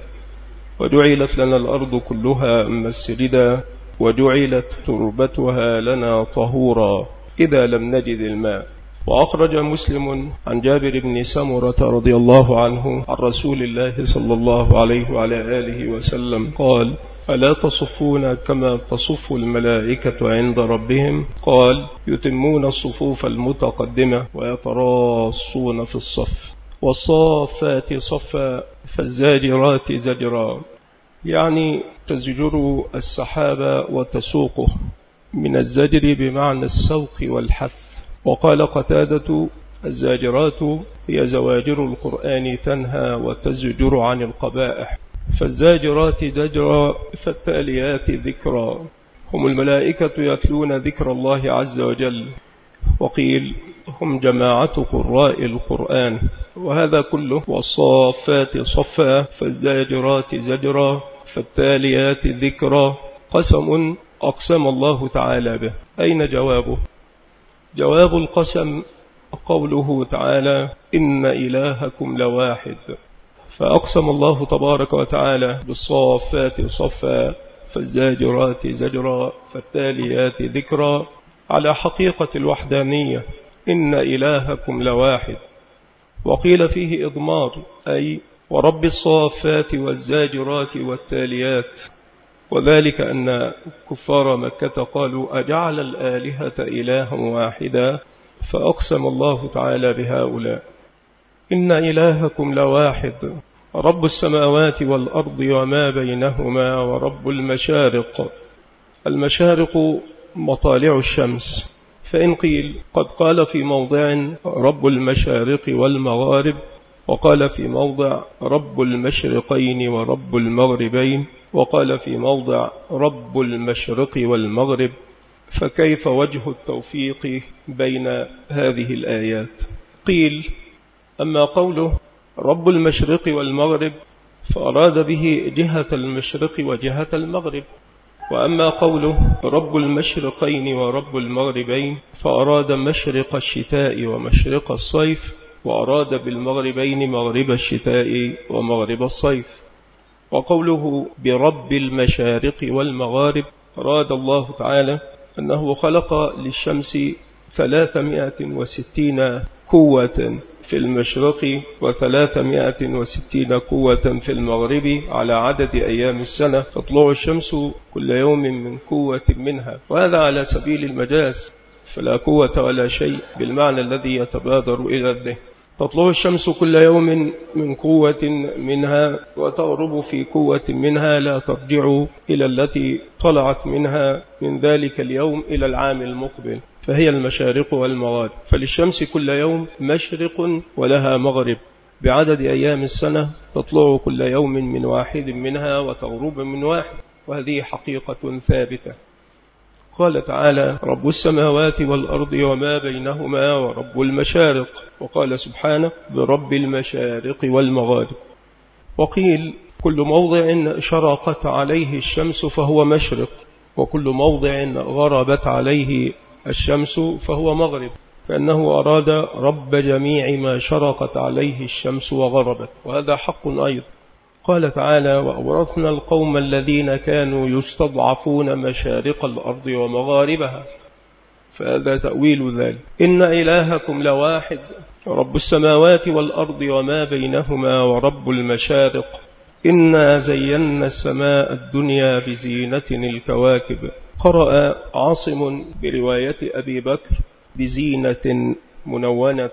A: وجعلت لنا الأرض كلها مسجدا، وجعلت تربتها لنا طهورا إذا لم نجد الماء. وأخرج مسلم عن جابر بن سمرة رضي الله عنه عن رسول الله صلى الله عليه وعلى آله وسلم قال: ألا تصفون كما تصف الملائكة عند ربهم؟ قال: يتمون الصفوف المتقدمة ويتراصون في الصف. والصافات صفا فالزاجرات زجرا، يعني تزجر السحاب وتسوقه، من الزجر بمعنى السوق والحث. وقال قتادة: الزاجرات هي زواجر القرآن تنهى وتزجر عن القبائح، فالزاجرات زجرا فالتاليات ذكرا. هم الملائكة يتلون ذكر الله عز وجل. وقيل هم جماعة قراء القرآن. وهذا كله: والصافات صفا فالزاجرات زجرا فالتاليات ذكرا، قسم أقسم الله تعالى به. أين جوابه؟ جواب القسم قوله تعالى: إن إلهكم لواحد. فأقسم الله تبارك وتعالى بالصافات صفا فالزاجرات زجرا فالتاليات ذكرا على حقيقة الوحدانية: إن إلهكم لواحد. وقيل فيه إضمار، أي ورب الصافات والزاجرات والتاليات، وذلك أن كفار مكة قالوا أجعل الآلهة إلها واحدا، فأقسم الله تعالى بهؤلاء: إن إلهكم لواحد رب السماوات والأرض وما بينهما ورب المشارق. المشارق مطالع الشمس، فإن قيل قد قال في موضع رب المشارق والمغارب، وقال في موضع رب المشرقين ورب المغربين، وقال في موضع رب المشرق والمغرب، فكيف وجه التوفيق بين هذه الآيات؟ قيل: أما قوله رب المشرق والمغرب فأراد به جهة المشرق وجهة المغرب، وأما قوله رب المشرقين ورب المغربين فأراد مشرق الشتاء ومشرق الصيف، وأراد بالمغربين مغرب الشتاء ومغرب الصيف. وقوله برب المشارق والمغارب أراد الله تعالى أنه خلق للشمس ثلاثمائة وستين قوة في المشرق وثلاثمائة وستين قوة في المغرب على عدد أيام السنة، تطلع الشمس كل يوم من قوة منها، وهذا على سبيل المجاز، فلا قوة ولا شيء بالمعنى الذي يتبادر إلى الذهن. تطلع الشمس كل يوم من قوة منها وتغرب في قوة منها لا ترجع إلى التي طلعت منها من ذلك اليوم إلى العام المقبل، فهي المشارق والمغارب. فللشمس كل يوم مشرق ولها مغرب بعدد أيام السنة، تطلع كل يوم من واحد منها وتغرب من واحد، وهذه حقيقة ثابتة. قال تعالى رب السماوات والأرض وما بينهما ورب المشارق، وقال سبحانه برب المشارق والمغارب. وقيل كل موضع شرقت عليه الشمس فهو مشرق، وكل موضع غربت عليه الشمس فهو مغرب، فإنه أراد رب جميع ما شرقت عليه الشمس وغربت، وهذا حق أيضا. قال تعالى وأورثنا القوم الذين كانوا يستضعفون مشارق الأرض ومغاربها، فهذا تأويل ذلك. إن إلهكم لواحد رب السماوات والأرض وما بينهما ورب المشارق، إنا زينا السماء الدنيا بزينة الكواكب. قرأ عاصم برواية أبي بكر بزينة منونة.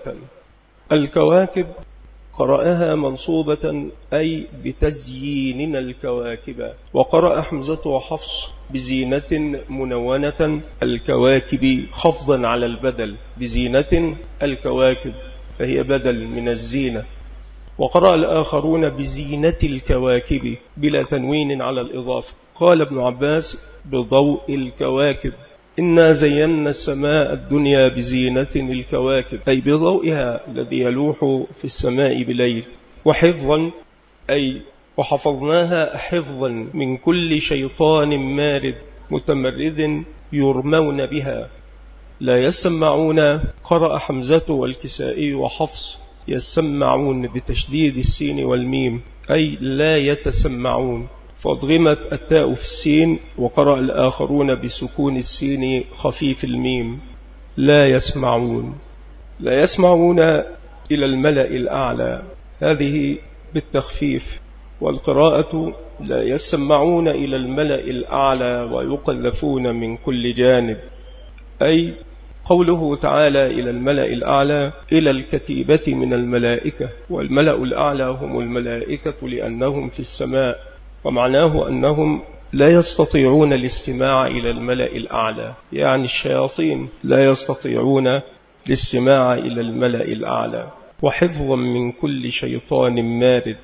A: الكواكب قرأها منصوبة أي بتزييننا الكواكب، وقرأ حمزة وحفص بزينة منونة الكواكب خفضا على البدل، بزينة الكواكب فهي بدل من الزينة. وقرأ الآخرون بزينة الكواكب بلا تنوين على الإضافة. قال ابن عباس بضوء الكواكب. إنا زينا السماء الدنيا بزينة الكواكب، أي بضوئها الذي يلوح في السماء بليل. وحفظا أي وحفظناها حفظا من كل شيطان مارد متمرد يرمون بها. لا يسمعون. قرأ حمزة والكسائي وحفص يسمعون بتشديد السين والميم، أي لا يتسمعون، فأضغمت التاء في السين. وقرأ الآخرون بسكون السين خفيف الميم لا يسمعون. لا يسمعون إلى الملأ الأعلى، هذه بالتخفيف. والقراءة لا يسمعون إلى الملأ الأعلى ويقذفون من كل جانب، أي قوله تعالى إلى الملأ الأعلى إلى الكتيبة من الملائكة، والملأ الأعلى هم الملائكة لأنهم في السماء، ومعناه أنهم لا يستطيعون الاستماع إلى الملأ الأعلى، يعني الشياطين لا يستطيعون الاستماع إلى الملأ الأعلى. وحفظا من كل شيطان مارد،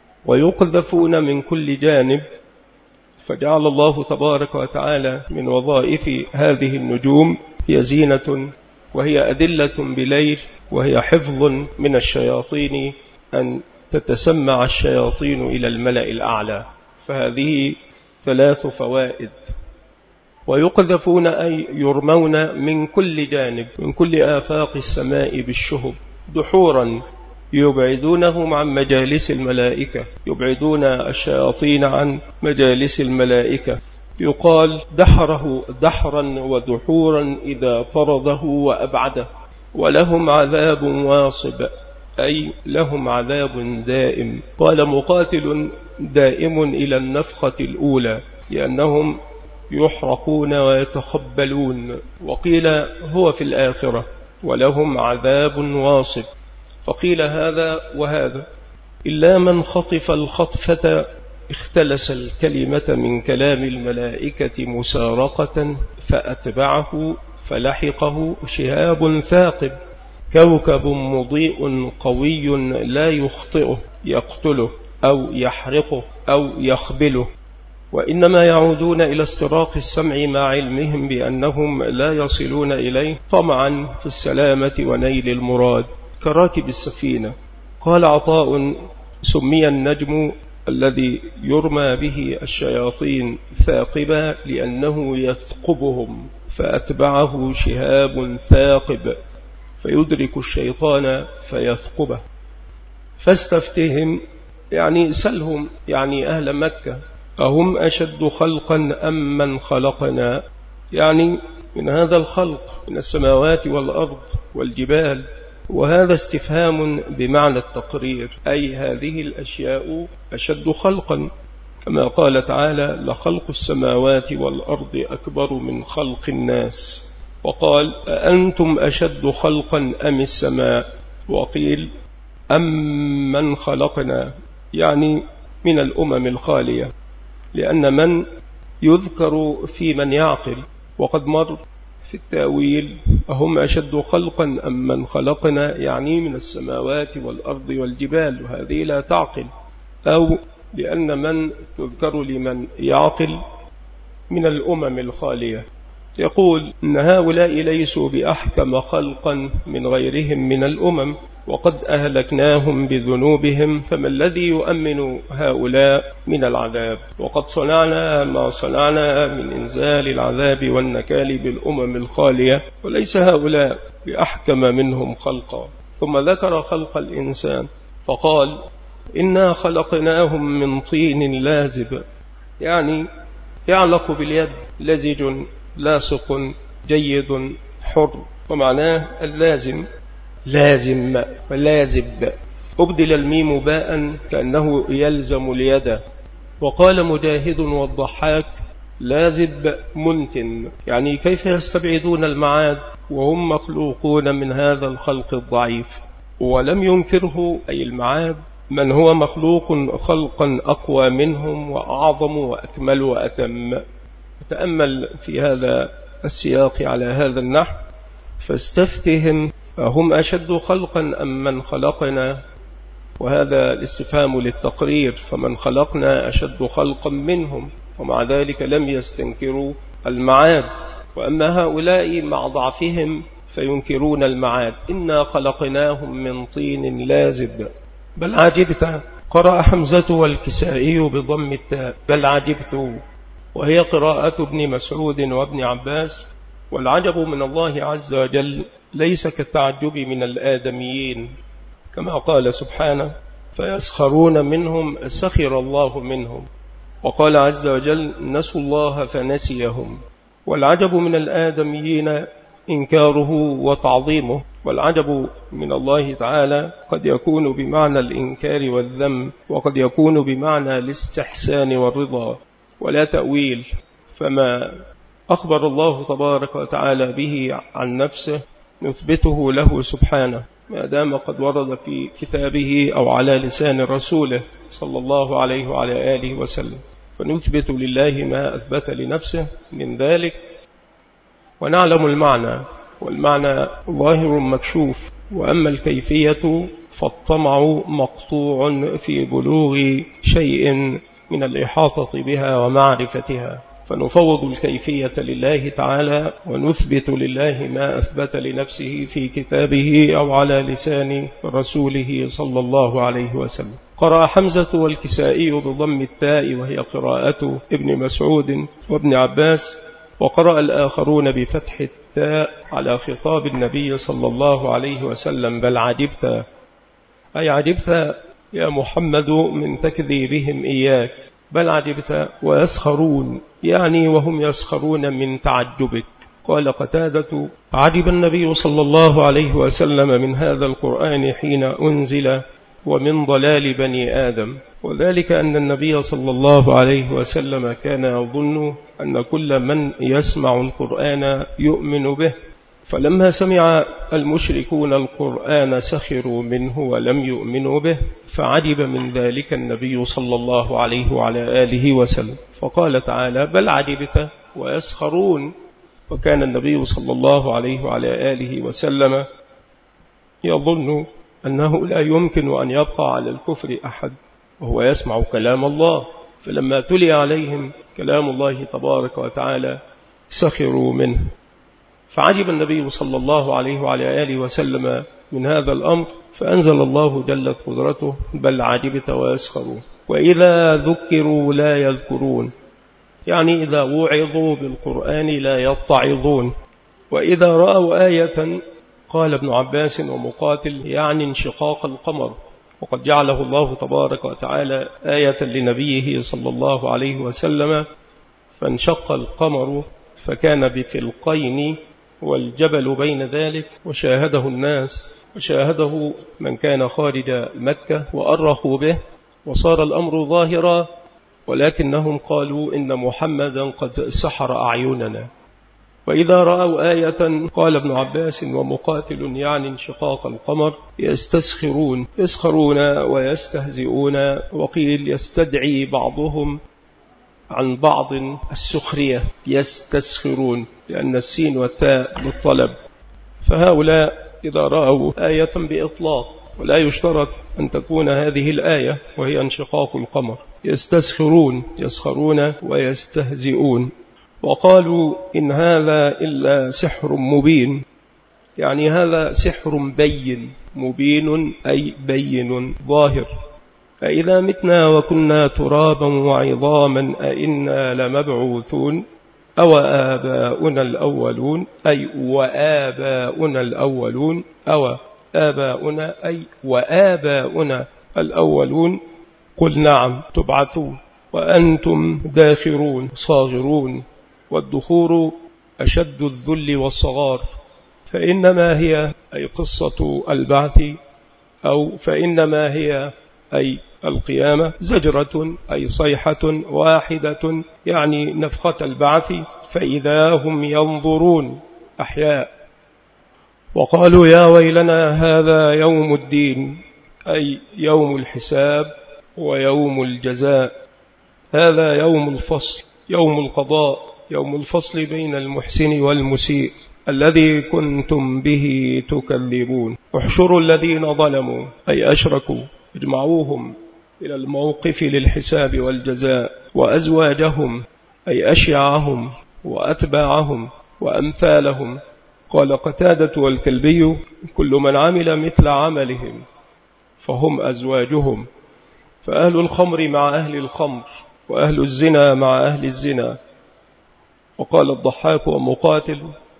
A: ويقذفون من كل جانب. فجعل الله تبارك وتعالى من وظائف هذه النجوم هي زينة، وهي أدلة بليل، وهي حفظ من الشياطين أن تتسمع الشياطين إلى الملأ الأعلى، فهذه ثلاث فوائد. ويقذفون أي يرمون من كل جانب، من كل آفاق السماء بالشهب دحورا، يبعدونهم عن مجالس الملائكة، يبعدون الشياطين عن مجالس الملائكة. يقال دحره دحرا ودحورا إذا طرده وأبعده. ولهم عذاب واصب، أي لهم عذاب دائم. قال مقاتل دائم إلى النفخة الأولى، لأنهم يحرقون ويتخبلون. وقيل هو في الآخرة ولهم عذاب واصب. فقيل هذا وهذا، إلا من خطف الخطفة اختلس الكلمة من كلام الملائكة مسارقة فأتبعه فلحقه شهاب ثاقب، كوكب مضيء قوي لا يخطئه يقتله أو يحرقه أو يخبله. وإنما يعودون إلى استراق السمع مع علمهم بأنهم لا يصلون إليه طمعا في السلامة ونيل المراد كراكب السفينة. قال عطاء: سمي النجم الذي يرمى به الشياطين ثاقبا لأنه يثقبهم، فأتبعه شهاب ثاقب فيدرك الشيطان فيثقبه. فاستفتهم يعني سلهم، يعني أهل مكة: أهم أشد خلقا أم من خلقنا؟ يعني من هذا الخلق من السماوات والأرض والجبال. وهذا استفهام بمعنى التقرير، أي هذه الأشياء أشد خلقا، كما قال تعالى: لخلق السماوات والأرض أكبر من خلق الناس. وقال: أأنتم أشد خلقا أم السماء؟ وقيل: أم من خلقنا، يعني من الأمم الخالية، لأن من يذكر في من يعقل. وقد مر في التأويل: أهم أشد خلقا أم من خلقنا، يعني من السماوات والأرض والجبال، وهذه لا تعقل. أو لأن من تذكر لمن يعقل من الأمم الخالية. يقول إن هؤلاء ليسوا بأحكم خلقا من غيرهم من الأمم، وقد أهلكناهم بذنوبهم، فما الذي يؤمن هؤلاء من العذاب؟ وقد صنعنا ما صنعنا من إنزال العذاب والنكال بالأمم الخالية، وليس هؤلاء بأحكم منهم خلقا. ثم ذكر خلق الإنسان فقال: إنا خلقناهم من طين لازب، يعني يعلق باليد، لزج لاصق جيد حر، ومعناه اللازم لازم ولازب، أبدل الميم باء كأنه يلزم اليد. وقال مجاهد والضحاك: لازب منتن، يعني كيف يستبعدون المعاد وهم مخلوقون من هذا الخلق الضعيف. ولم ينكره أي المعاد من هو مخلوق خلقا أقوى منهم وأعظم وأكمل وأتم. تأمل في هذا السياق على هذا النحو: فاستفتهم أهم أشد خلقا أم من خلقنا؟ وهذا الاستفهام للتقرير، فمن خلقنا أشد خلقا منهم، ومع ذلك لم يستنكروا المعاد. وأما هؤلاء مع ضعفهم فينكرون المعاد: إنا خلقناهم من طين لازب. بل عجبت، قرأ حمزة والكسائي بضم التاء، بل عجبت، وهي قراءة ابن مسعود وابن عباس. والعجب من الله عز وجل ليس كالتعجب من الآدميين، كما قال سبحانه: فيسخرون منهم سخر الله منهم. وقال عز وجل: نسوا الله فنسيهم. والعجب من الآدميين إنكاره وتعظيمه، والعجب من الله تعالى قد يكون بمعنى الإنكار والذم، وقد يكون بمعنى الاستحسان والرضا، ولا تأويل. فما أخبر الله تبارك وتعالى به عن نفسه نثبته له سبحانه، ما دام قد ورد في كتابه أو على لسان رسوله صلى الله عليه وعلى آله وسلم، فنثبت لله ما أثبت لنفسه من ذلك. ونعلم المعنى، والمعنى ظاهر مكشوف، وأما الكيفية فالطمع مقطوع في بلوغ شيء من الإحاطة بها ومعرفتها. فنفوض الكيفية لله تعالى، ونثبت لله ما أثبت لنفسه في كتابه أو على لسان رسوله صلى الله عليه وسلم. قرأ حمزة والكسائي بضم التاء، وهي قراءة ابن مسعود وابن عباس. وقرأ الآخرون بفتح التاء على خطاب النبي صلى الله عليه وسلم: بل عجبت، أي عجبت يا محمد من تكذيبهم إياك. بل عجبت ويسخرون، يعني وهم يسخرون من تعجبك. قال قتادة: عجب النبي صلى الله عليه وسلم من هذا القرآن حين أنزل، ومن ضلال بني آدم، وذلك أن النبي صلى الله عليه وسلم كان يظن أن كل من يسمع القرآن يؤمن به، فلما سمع المشركون القرآن سخروا منه ولم يؤمنوا به، فعجب من ذلك النبي صلى الله عليه وعلى آله وسلم، فقال تعالى: بل عجبت ويسخرون. وكان النبي صلى الله عليه وعلى آله وسلم يظن أنه لا يمكن أن يبقى على الكفر أحد وهو يسمع كلام الله، فلما تلي عليهم كلام الله تبارك وتعالى سخروا منه، فعجب النبي صلى الله عليه وعلى آله وسلم من هذا الأمر، فأنزل الله جلت قدرته: بل عجبت ويسخرون. وإذا ذكروا لا يذكرون، يعني إذا وعظوا بالقرآن لا يتعظون. وإذا رأوا آية، قال ابن عباس ومقاتل، يعني انشقاق القمر، وقد جعله الله تبارك وتعالى آية لنبيه صلى الله عليه وسلم، فانشق القمر فكان بفلقين والجبل بين ذلك، وشاهده الناس وشاهده من كان خارج مكة وأرخوا به، وصار الأمر ظاهرا، ولكنهم قالوا إن محمدا قد سحر أعيننا. وإذا رأوا آية، قال ابن عباس ومقاتل، يعني انشقاق القمر، يستسخرون، يسخرون ويستهزئون، وقيل يستدعي بعضهم عن بعض السخرية، يستسخرون، لأن السين والتاء للطلب. فهؤلاء إذا رأوا آية بإطلاق، ولا يشترط أن تكون هذه الآية وهي انشقاق القمر، يستسخرون، يسخرون ويستهزئون، وقالوا إن هذا إلا سحر مبين، يعني هذا سحر بين، مبين أي بين ظاهر. فإذا متنا وكنا ترابا وعظاما أئنا لمبعوثون أو آباؤنا الأولون، أي وآباؤنا الأولون، أو آباؤنا أي وآباؤنا الأولون، قل نعم تبعثون وأنتم داخرون صاغرون. والدخور أشد الذل والصغار، فإنما هي أي قصة البعث، أو فإنما هي أي القيامة، زجرة أي صيحة واحدة، يعني نفخة البعث، فإذا هم ينظرون أحياء. وقالوا يا ويلنا هذا يوم الدين، أي يوم الحساب ويوم الجزاء، هذا يوم الفصل، يوم القضاء، يوم الفصل بين المحسن والمسيء الذي كنتم به تكذبون. احشروا الذين ظلموا أي أشركوا، اجمعوهم إلى الموقف للحساب والجزاء، وأزواجهم أي أشيعهم وأتباعهم وأمثالهم. قال قتادة والكلبي: كل من عمل مثل عملهم فهم أزواجهم، فأهل الخمر مع أهل الخمر، وأهل الزنا مع أهل الزنا. وقال الضحاك ومقاتل: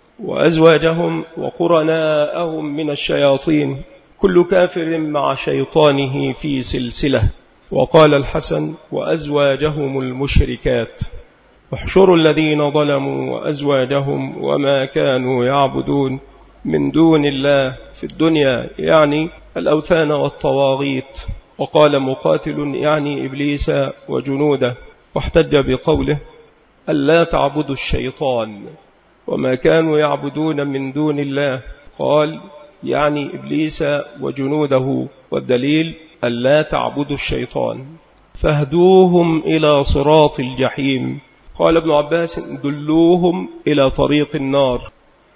A: وأزواجهم وقرناءهم من الشياطين، كل كافر مع شيطانه في سلسلة. وقال الحسن: وأزواجهم المشركات. واحشروا الذين ظلموا وأزواجهم وما كانوا يعبدون من دون الله في الدنيا، يعني الأوثان والطواغيت. وقال مقاتل: يعني إبليس وجنوده، واحتج بقوله: ألا تعبدوا الشيطان وما كانوا يعبدون من دون الله، قال يعني إبليس وجنوده، والدليل ألا تعبدوا الشيطان، فاهدوهم إلى صراط الجحيم. قال ابن عباس: دلوهم إلى طريق النار،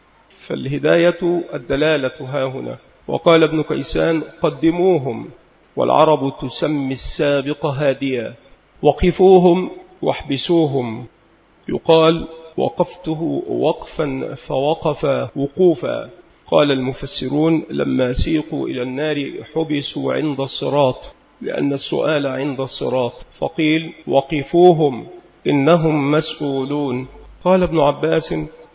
A: فالهداية الدلالة هاهنا. وقال ابن كيسان: قدموهم، والعرب تسمي السابق هاديا، وقفوهم واحبسوهم، يقال وقفته وقفا فوقف وقوفا. قال المفسرون: لما سيقوا إلى النار حبسوا عند الصراط، لأن السؤال عند الصراط، فقيل وقفوهم إنهم مسؤولون. قال ابن عباس: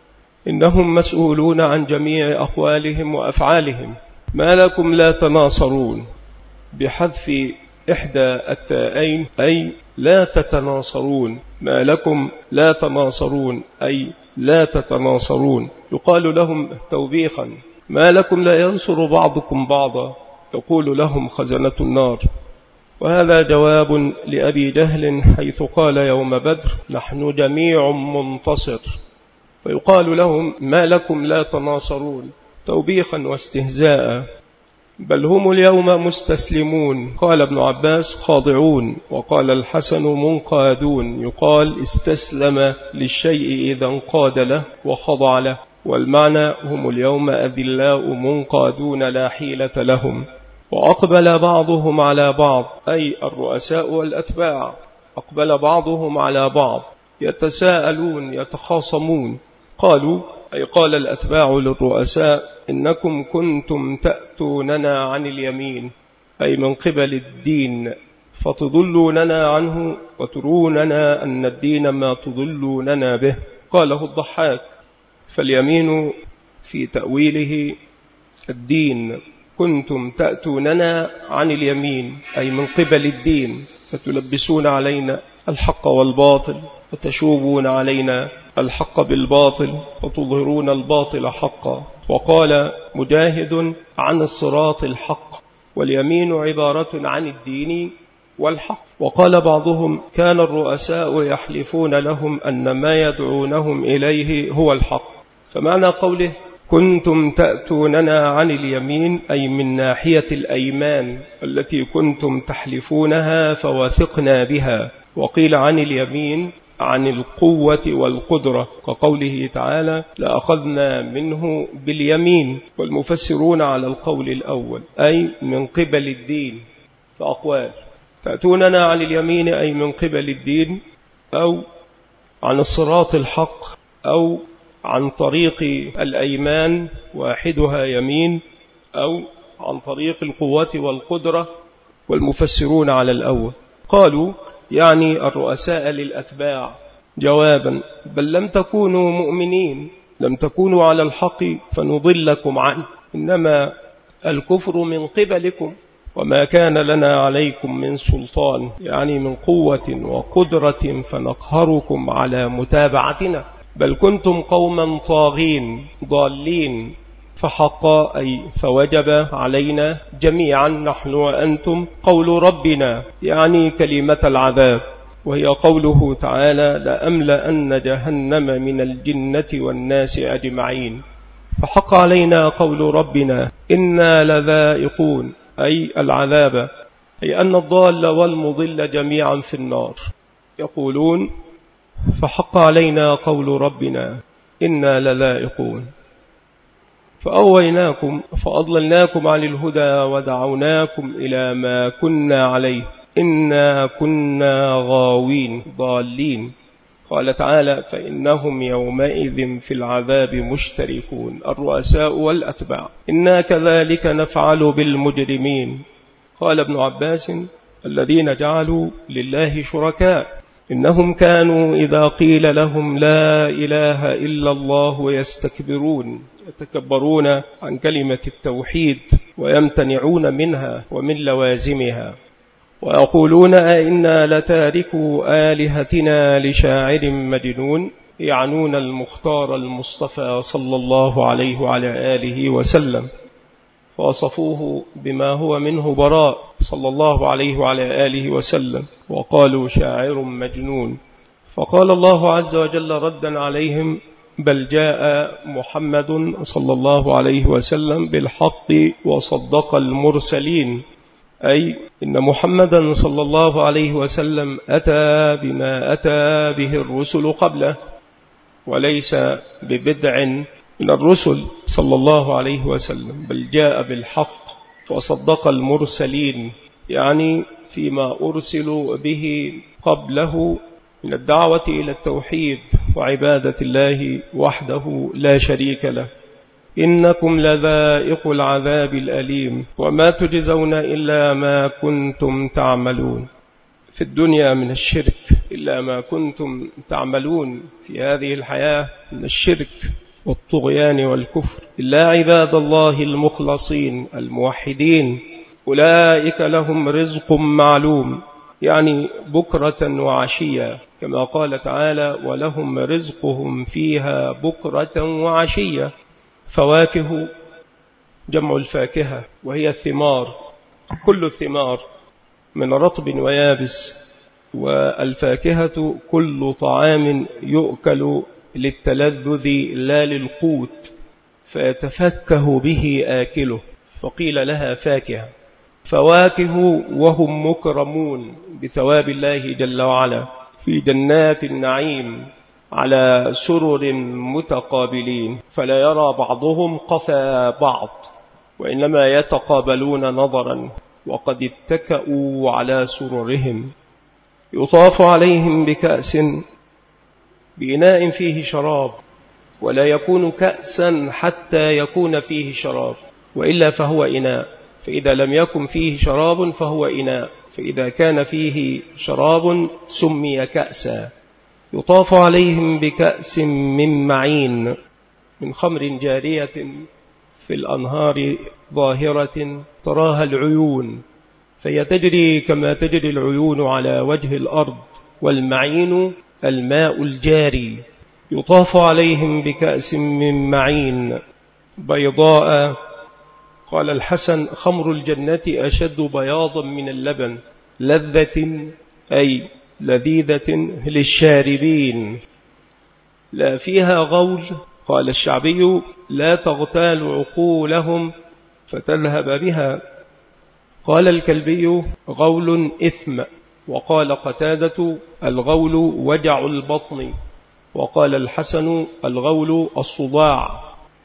A: إنهم مسؤولون عن جميع أقوالهم وأفعالهم، ما لكم لا تناصرون، بحذف إحدى التائين، أي لا تتناصرون، ما لكم لا تناصرون، أي لا تتناصرون. يقال لهم توبيخا: ما لكم لا ينصر بعضكم بعضا، يقول لهم خزنة النار. وهذا جواب لأبي جهل حيث قال يوم بدر نحن جميع منتصر، فيقال لهم ما لكم لا تناصرون، توبيخا واستهزاء، بل هم اليوم مستسلمون. قال ابن عباس خاضعون، وقال الحسن منقادون، يقال استسلم للشيء إذا انقاد له وخضع له، والمعنى هم اليوم أذلاء منقادون لا حيلة لهم. وأقبل بعضهم على بعض، أي الرؤساء والأتباع، أقبل بعضهم على بعض يتساءلون يتخاصمون. قالوا، أي قال الأتباع للرؤساء إنكم كنتم تأتوننا عن اليمين، أي من قبل الدين، فتضلوننا عنه وتروننا أن الدين ما تضلوننا به. قاله الضحاك. فاليمين في تأويله الدين، كنتم تأتوننا عن اليمين أي من قبل الدين، فتلبسون علينا الحق والباطل، وتشوبون علينا الحق بالباطل، وتظهرون الباطل حقا. وقال مجاهد عن الصراط الحق، واليمين عبارة عن الدين والحق. وقال بعضهم كان الرؤساء يحلفون لهم أن ما يدعونهم إليه هو الحق. فمعنى قوله كنتم تأتوننا عن اليمين أي من ناحية الأيمان التي كنتم تحلفونها فواثقنا بها. وقيل عن اليمين عن القوة والقدرة، كقوله تعالى لأخذنا منه باليمين. والمفسرون على القول الأول أي من قبل الدين. فأقوال تأتوننا عن اليمين أي من قبل الدين، أو عن الصراط الحق، أو عن طريق الأيمان واحدها يمين، أو عن طريق القوة والقدرة. والمفسرون على الأول قالوا يعني الرؤساء للأتباع. جوابا بل لم تكونوا مؤمنين، لم تكونوا على الحق فنضلكم عنه، إنما الكفر من قبلكم، وما كان لنا عليكم من سلطان، يعني من قوة وقدرة فنقهركم على متابعتنا، بل كنتم قوما طاغين ضالين. فحق أي فوجب علينا جميعا نحن وأنتم قول ربنا، يعني كلمة العذاب، وهي قوله تعالى لأملأن جهنم من الجنة والناس أجمعين. فحق علينا قول ربنا إنا لذائقون، أي العذاب، أي أن الضال والمضل جميعا في النار. يقولون فحق علينا قول ربنا إنا لذائقون، فأويناكم فأضللناكم عن الهدى ودعوناكم إلى ما كنا عليه إنا كنا غاوين ضالين. قال تعالى فإنهم يومئذ في العذاب مشتركون، الرؤساء والأتباع، إنا كذلك نفعل بالمجرمين. قال ابن عباس الذين جعلوا لله شركاء إنهم كانوا إذا قيل لهم لا إله إلا الله يستكبرون، يتكبرون عن كلمة التوحيد ويمتنعون منها ومن لوازمها، ويقولون أئنا لتاركوا آلهتنا لشاعر مجنون، يعنون المختار المصطفى صلى الله عليه وعلى آله وسلم، وصفوه بما هو منه براء صلى الله عليه وعلى آله وسلم، وقالوا شاعر مجنون. فقال الله عز وجل ردا عليهم بل جاء محمد صلى الله عليه وسلم بالحق وصدق المرسلين، أي إن محمدا صلى الله عليه وسلم أتى بما أتى به الرسل قبله، وليس ببدع من الرسل صلى الله عليه وسلم، بل جاء بالحق وصدق المرسلين، يعني فيما أرسلوا به قبله من الدعوة إلى التوحيد وعبادة الله وحده لا شريك له. إنكم لذائق العذاب الأليم وما تجزون إلا ما كنتم تعملون. في الدنيا من الشرك إلا ما كنتم تعملون في هذه الحياة من الشرك والطغيان والكفر، إلا عباد الله المخلصين الموحدين أولئك لهم رزق معلوم، يعني بكرة وعشية، كما قال تعالى ولهم رزقهم فيها بكرة وعشية. فواكه جمع الفاكهة وهي الثمار، كل الثمار من رطب ويابس، والفاكهة كل طعام يؤكل للتلذذ لا للقوت، فيتفكه به آكله، فقيل لها فاكهة. فواكه وهم مكرمون بثواب الله جل وعلا في جنات النعيم على سرر متقابلين، فلا يرى بعضهم قفا بعض، وإنما يتقابلون نظرا وقد اتكأوا على سررهم. يطاف عليهم بكأس بإناء فيه شراب، ولا يكون كأسا حتى يكون فيه شراب، وإلا فهو إناء، فإذا لم يكن فيه شراب فهو إناء، فإذا كان فيه شراب سمي كأسا. يطاف عليهم بكأس من معين من خمر جارية في الأنهار ظاهرة تراها العيون، فهي تجري كما تجري العيون على وجه الأرض، والمعين الماء الجاري. يطاف عليهم بكأس من معين بيضاء. قال الحسن: خمر الجنة أشد بياضا من اللبن، لذة أي لذيذة للشاربين، لا فيها غول. قال الشعبي: لا تغتال عقولهم فتذهب بها. قال الكلبي: غول إثم. وقال قتادة: الغول وجع البطن. وقال الحسن: الغول الصداع.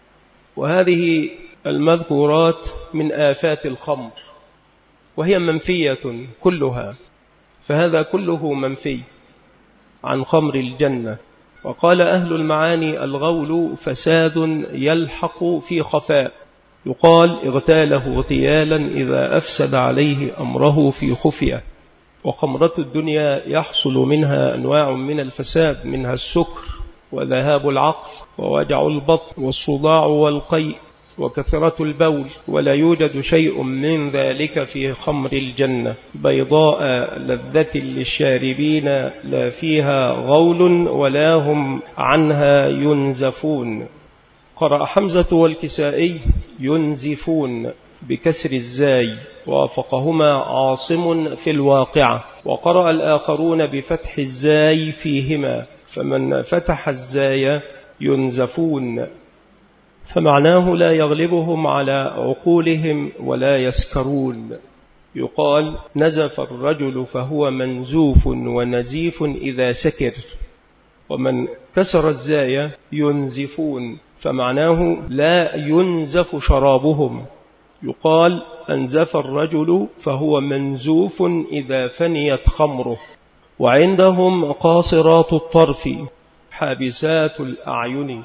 A: وهذه المذكورات من آفات الخمر، وهي منفية كلها، فهذا كله منفي عن خمر الجنة. وقال أهل المعاني: الغول فساد يلحق في خفاء، يقال اغتاله اغتيالا إذا أفسد عليه أمره في خفية. وخمرة الدنيا يحصل منها أنواع من الفساد، منها السكر وذهاب العقل ووجع البطن والصداع والقيء وكثرة البول، ولا يوجد شيء من ذلك في خمر الجنة، بيضاء لذة للشاربين، لا فيها غول ولا هم عنها ينزفون. قرأ حمزة والكسائي: ينزفون بكسر الزاي، وافقهما عاصم في الواقعة. وقرأ الآخرون بفتح الزاي فيهما، فمن فتح الزاي ينزفون، فمعناه لا يغلبهم على عقولهم ولا يسكرون. يقال: نزف الرجل فهو منزوف ونزيف إذا سكر. ومن كسر الزاي ينزفون، فمعناه لا ينزف شرابهم. يقال: أنزف الرجل فهو منزوف إذا فنيت خمره. وعندهم قاصرات الطرف حابسات الأعين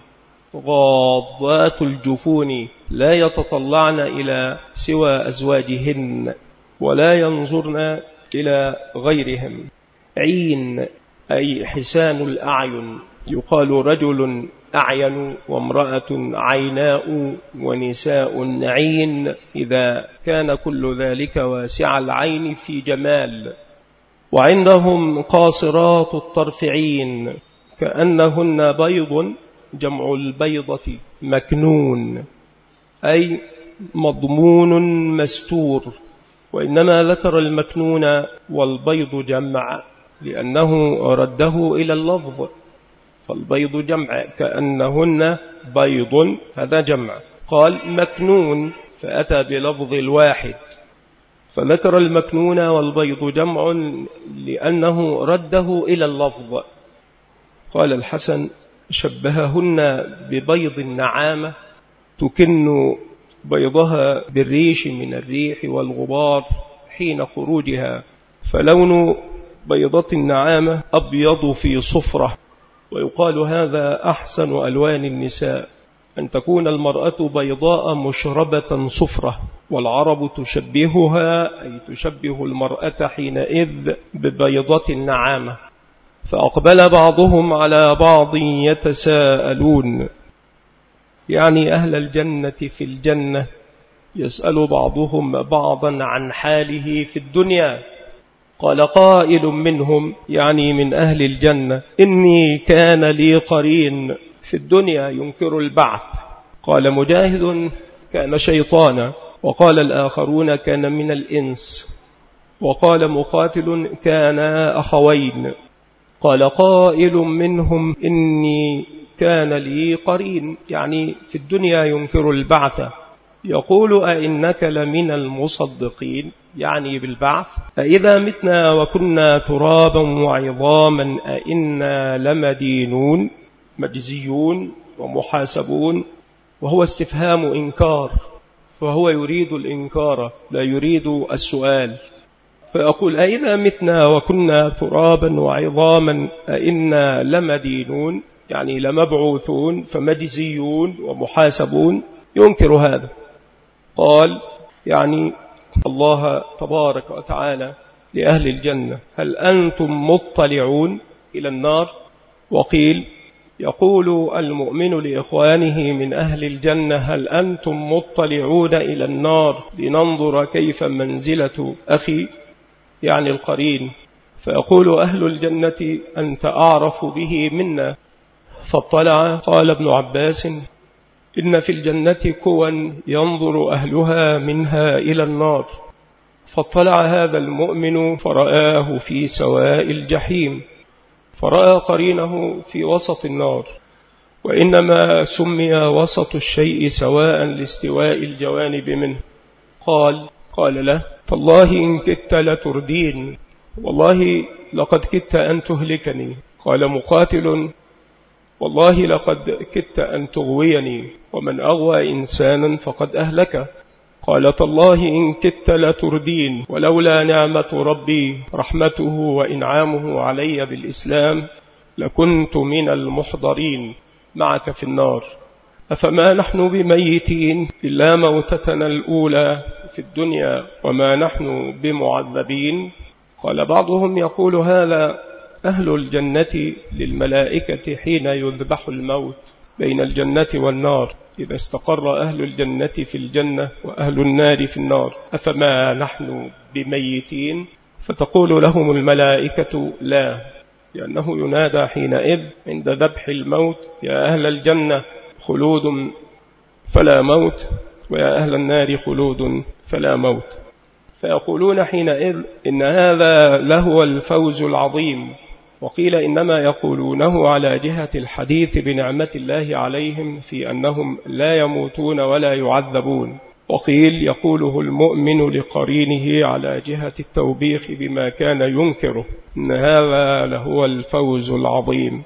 A: غاضات الجفون، لا يتطلعن إلى سوى أزواجهن ولا ينظرن إلى غيرهم. عين أي حسان الأعين، يقال رجل أعين وامرأة عيناء ونساء عين، إذا كان كل ذلك واسع العين في جمال. وعندهم قاصرات الطرف عين كأنهن بيض، جمع البيضة مكنون أي مضمون مستور، وإنما ذكر المكنون والبيض جمع لأنه رده إلى اللفظ، فالبيض جمع كأنهن بيض، هذا جمع. قال مكنون فأتى بلفظ الواحد، فذكر المكنون والبيض جمع لأنه رده إلى اللفظ. قال الحسن: شبههن ببيض النعامة، تكن بيضها بالريش من الريح والغبار حين خروجها، فلون بيضة النعامة أبيض في صفرة. ويقال هذا أحسن ألوان النساء، أن تكون المرأة بيضاء مشربة صفرة، والعرب تشبهها أي تشبه المرأة حينئذ ببيضة النعامة. فأقبل بعضهم على بعض يتساءلون، يعني أهل الجنة في الجنة، يسأل بعضهم بعضا عن حاله في الدنيا. قال قائل منهم، يعني من أهل الجنة: إني كان لي قرين في الدنيا ينكر البعث. قال مجاهد: كان شيطانا وقال الآخرون كان من الإنس. وقال مقاتل كان أخوين. قال قائل منهم إني كان لي قرين، يعني في الدنيا ينكر البعث، يقول أئنك لمن المصدقين، يعني بالبعث، أئذا متنا وكنا ترابا وعظاما أئنا لمدينون، مجزيون ومحاسبون. وهو استفهام إنكار، فهو يريد الإنكار لا يريد السؤال. فأقول أئذا متنا وكنا ترابا وعظاما أئنا لمدينون، يعني لمبعوثون، فمجزيون ومحاسبون، ينكر هذا. قال يعني الله تبارك وتعالى لأهل الجنة هل أنتم مطلعون إلى النار؟ وقيل يقول المؤمن لإخوانه من أهل الجنة هل أنتم مطلعون إلى النار لننظر كيف منزلة أخي، يعني القرين. فيقول أهل الجنة أنت أعرف به منا. فاطلع. قال ابن عباس إن في الجنة كوى ينظر أهلها منها إلى النار. فاطلع هذا المؤمن فرآه في سواء الجحيم، فرأى قرينه في وسط النار. وإنما سمي وسط الشيء سواء لاستواء الجوانب منه. قال قال له فالله إن كدت لتردين، والله لقد كدت أن تهلكني. قال مقاتل والله لقد كدت أن تغويني، ومن أغوى إنسانا فقد أهلك. قال تالله إن كدت لتردين، ولولا نعمة ربي رحمته وإنعامه علي بالإسلام لكنت من المحضرين معك في النار. أفما نحن بميتين إلا موتتنا الأولى في الدنيا وما نحن بمعذبين. قال بعضهم يقول هذا أهل الجنة للملائكة حين يذبح الموت بين الجنة والنار، إذا استقر أهل الجنة في الجنة وأهل النار في النار، أفما نحن بميتين؟ فتقول لهم الملائكة لا، لأنه ينادى حينئذ عند ذبح الموت يا أهل الجنة خلود فلا موت، ويا أهل النار خلود فلا موت. فيقولون حينئذ إن هذا لهو الفوز العظيم. وقيل إنما يقولونه على جهة الحديث بنعمة الله عليهم في أنهم لا يموتون ولا يعذبون. وقيل يقوله المؤمن لقرينه على جهة التوبيخ بما كان ينكره، إن هذا لهو الفوز العظيم.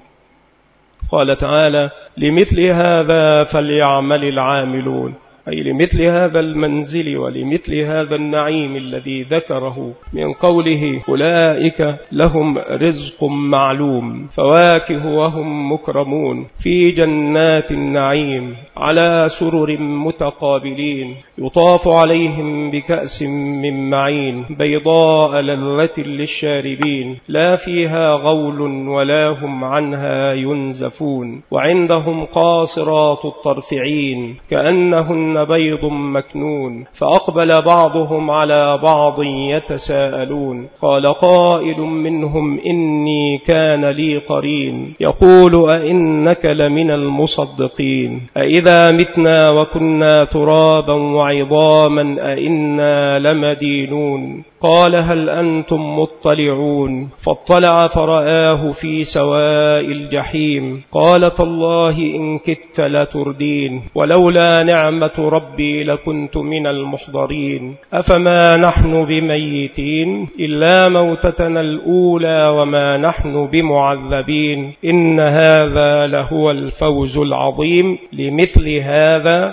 A: قال تعالى لمثل هذا فليعمل العاملون، أي لمثل هذا المنزل ولمثل هذا النعيم الذي ذكره من قوله أولئك لهم رزق معلوم فواكه وهم مكرمون في جنات النعيم على سرر متقابلين يطاف عليهم بكأس من معين بيضاء لذة للشاربين لا فيها غول ولا هم عنها ينزفون وعندهم قاصرات الطرف عين كأنهن بيض مكنون فأقبل بعضهم على بعض يتساءلون قال قائل منهم إني كان لي قرين يقول أئنك لمن المصدقين أئذا متنا وكنا ترابا وعظاما أئنا لمدينون قال هل أنتم مطلعون فاطلع فرآه في سواء الجحيم قال تالله إن كدت لتردين ولولا نعمة ربي لكنت من المحضرين أفما نحن بميتين إلا موتتنا الأولى وما نحن بمعذبين إن هذا لهو الفوز العظيم. لمثل هذا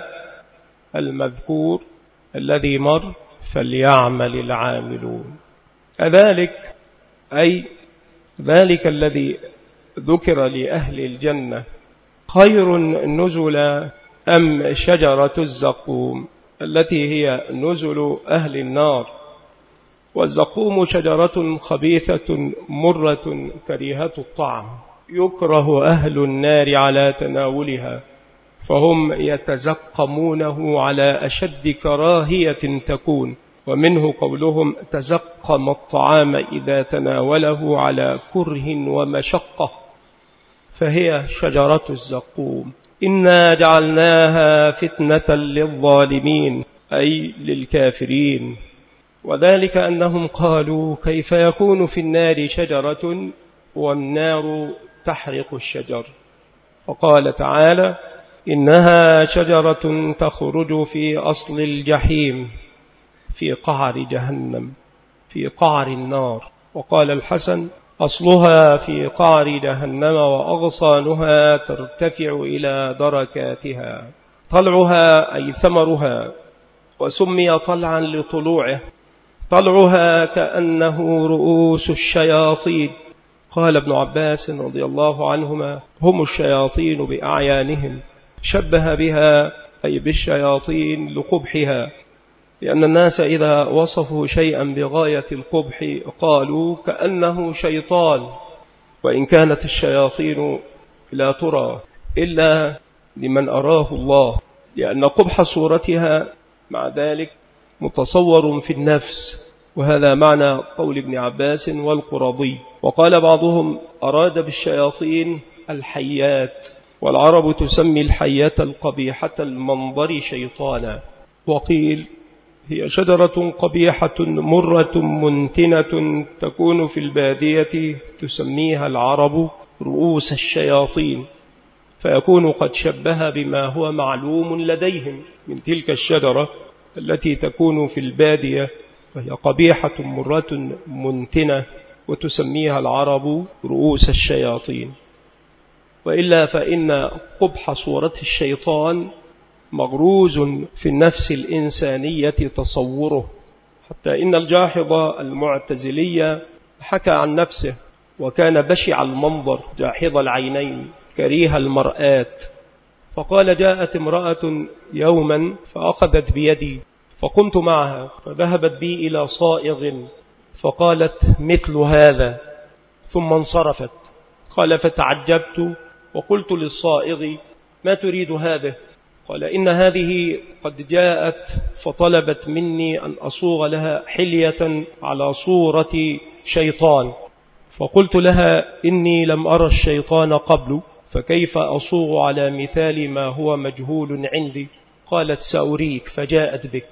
A: المذكور الذي مر فليعمل العاملون. أذلك أي ذلك الذي ذكر لأهل الجنة خير نزل أم شجرة الزقوم التي هي نزل أهل النار؟ والزقوم شجرة خبيثة مرة كريهة الطعم يكره أهل النار على تناولها، فهم يتزقمونه على أشد كراهية تكون، ومنه قولهم تزقم الطعام إذا تناوله على كره ومشقة، فهي شجرة الزقوم. إنا جعلناها فتنة للظالمين أي للكافرين، وذلك أنهم قالوا كيف يكون في النار شجرة والنار تحرق الشجر، فقال تعالى إنها شجرة تخرج في أصل الجحيم في قعر جهنم في قعر النار. وقال الحسن أصلها في قعر جهنم وأغصانها ترتفع إلى دركاتها. طلعها أي ثمرها، وسمي طلعا لطلوعه، طلعها كأنه رؤوس الشياطين. قال ابن عباس رضي الله عنهما هم الشياطين بأعيانهم، شبه بها أي بالشياطين لقبحها، لأن الناس إذا وصفوا شيئا بغاية القبح قالوا كأنه شيطان، وإن كانت الشياطين لا ترى إلا لمن أراه الله، لأن قبح صورتها مع ذلك متصور في النفس، وهذا معنى قول ابن عباس والقرضي. وقال بعضهم أراد بالشياطين الحيات، والعرب تسمي الحية القبيحة المنظر شيطانا. وقيل هي شجرة قبيحة مرة منتنة تكون في البادية تسميها العرب رؤوس الشياطين، فيكون قد شبه بما هو معلوم لديهم من تلك الشجرة التي تكون في البادية، فهي قبيحة مرة منتنة وتسميها العرب رؤوس الشياطين. وإلا فإن قبح صورة الشيطان مغروز في النفس الإنسانية تصوره، حتى إن الجاحظ المعتزلية حكى عن نفسه وكان بشع المنظر جاحظ العينين كريه المرآة، فقال جاءت امرأة يوما فأخذت بيدي فقمت معها فذهبت بي إلى صائغ فقالت مثل هذا ثم انصرفت. قال فتعجبت وقلت للصائغ ما تريد هذا؟ قال إن هذه قد جاءت فطلبت مني أن أصوغ لها حلية على صورة شيطان، فقلت لها إني لم أرى الشيطان قبل، فكيف أصوغ على مثال ما هو مجهول عندي؟ قالت سأريك، فجاءت بك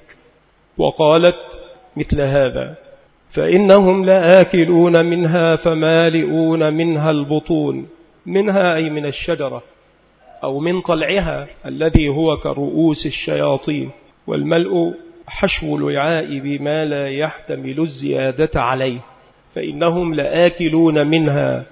A: وقالت مثل هذا، فإنهم لآكلون منها فمالئون منها البطون، منها أي من الشجرة أو من طلعها الذي هو كرؤوس الشياطين، والملء حشو الوعاء بما لا يحتمل الزيادة عليه، فإنهم لآكلون منها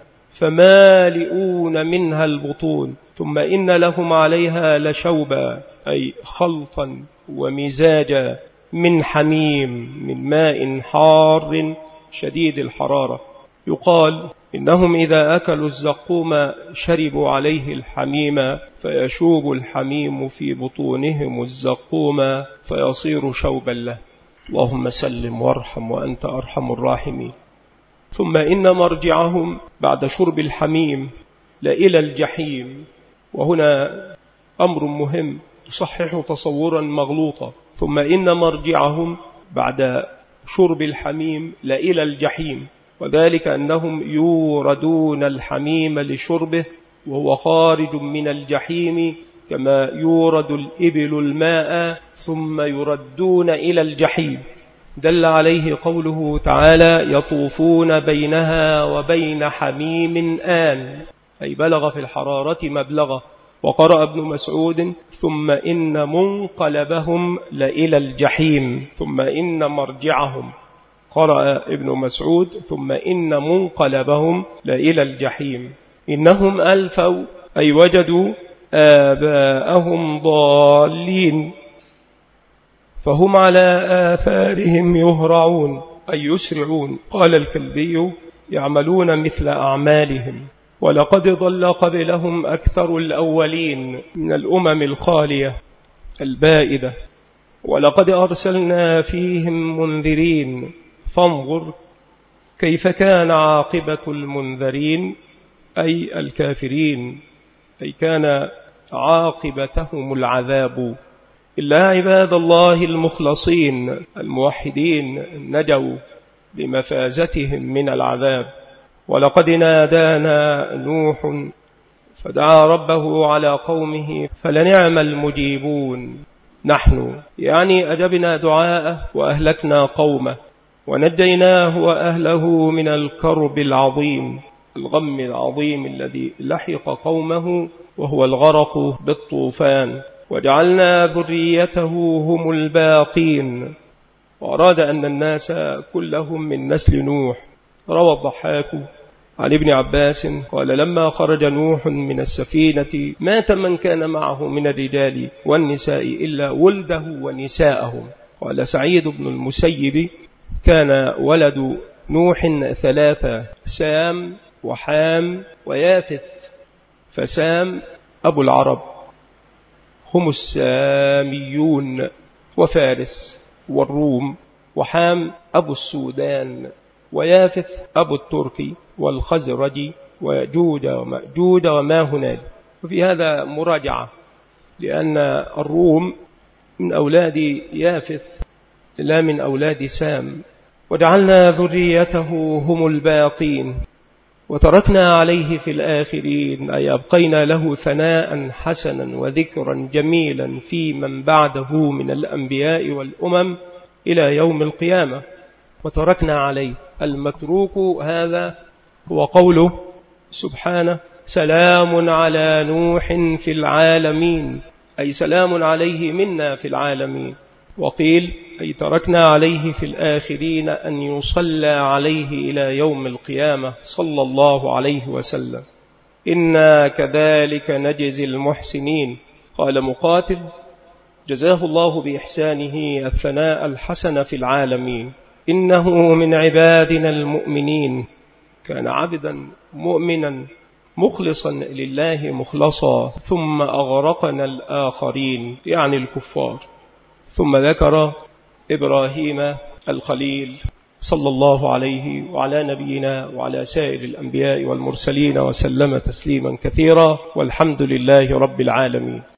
A: فمالئون منها البطون، ثم إن لهم عليها لشوبا أي خلطا ومزاجا من حميم من ماء حار شديد الحرارة. يقال إنهم إذا أكلوا الزقوم شربوا عليه الحميم فيشوب الحميم في بطونهم الزقوم فيصير شوبا له. اللهم سلم وارحم وأنت أرحم الراحمين. ثم إن مرجعهم بعد شرب الحميم لإلى الجحيم، وهنا أمر مهم يصحح تصورا مغلوطا. ثم إن مرجعهم بعد شرب الحميم لإلى الجحيم، وذلك أنهم يوردون الحميم لشربه وهو خارج من الجحيم كما يورد الإبل الماء ثم يردون إلى الجحيم. دل عليه قوله تعالى يطوفون بينها وبين حميم آن، أي بلغ في الحرارة مبلغه. وقرأ ابن مسعود ثم إن منقلبهم لإلى الجحيم، ثم إن مرجعهم. قرأ ابن مسعود ثم إن منقلبهم لإلى الجحيم. إنهم ألفوا أي وجدوا آباءهم ضالين فهم على آثارهم يهرعون أي يسرعون. قال الكلبي يعملون مثل أعمالهم. ولقد ضل قبلهم أكثر الأولين من الأمم الخالية البائدة، ولقد أرسلنا فيهم منذرين فانظر كيف كان عاقبة المنذرين أي الكافرين، أي كان عاقبتهم العذاب. إلا عباد الله المخلصين الموحدين نجوا بمفازتهم من العذاب. ولقد نادانا نوح فدعا ربه على قومه فلنعم المجيبون. نحن يعني أجبنا دعاءه وأهلكنا قومه ونجيناه وأهله من الكرب العظيم الغم العظيم الذي لحق قومه وهو الغرق بالطوفان، وجعلنا ذريته هم الباقين. وأراد أن الناس كلهم من نسل نوح. روى الضحاك عن ابن عباس قال لما خرج نوح من السفينة مات من كان معه من الرجال والنساء إلا ولده ونساءهم. قال سعيد بن المسيب كان ولد نوح ثلاثة سام وحام ويافث، فسام أبو العرب هم الساميون وفارس والروم، وحام أبو السودان، ويافث أبو التركي والخزرج وجود ومأجود وما هنالك. وفي هذا مراجعة لأن الروم من أولاد يافث لا من أولاد سام. وجعلنا ذريته هم الباقين وتركنا عليه في الآخرين، أي أبقينا له ثناء حسنا وذكرا جميلا في من بعده من الأنبياء والأمم إلى يوم القيامة. وتركنا عليه المتروك هذا هو قوله سبحانه سلام على نوح في العالمين، أي سلام عليه منا في العالمين. وقيل أي تركنا عليه في الآخرين أن يصلى عليه إلى يوم القيامة صلى الله عليه وسلم. إنا كذلك نجزي المحسنين. قال مقاتل جزاه الله بإحسانه الثناء الحسن في العالمين، إنه من عبادنا المؤمنين، كان عبدا مؤمنا مخلصا لله مخلصا، ثم أغرقنا الآخرين يعني الكفار. ثم ذكر إبراهيم الخليل صلى الله عليه وعلى نبينا وعلى سائر الأنبياء والمرسلين وسلم تسليما كثيرا، والحمد لله رب العالمين.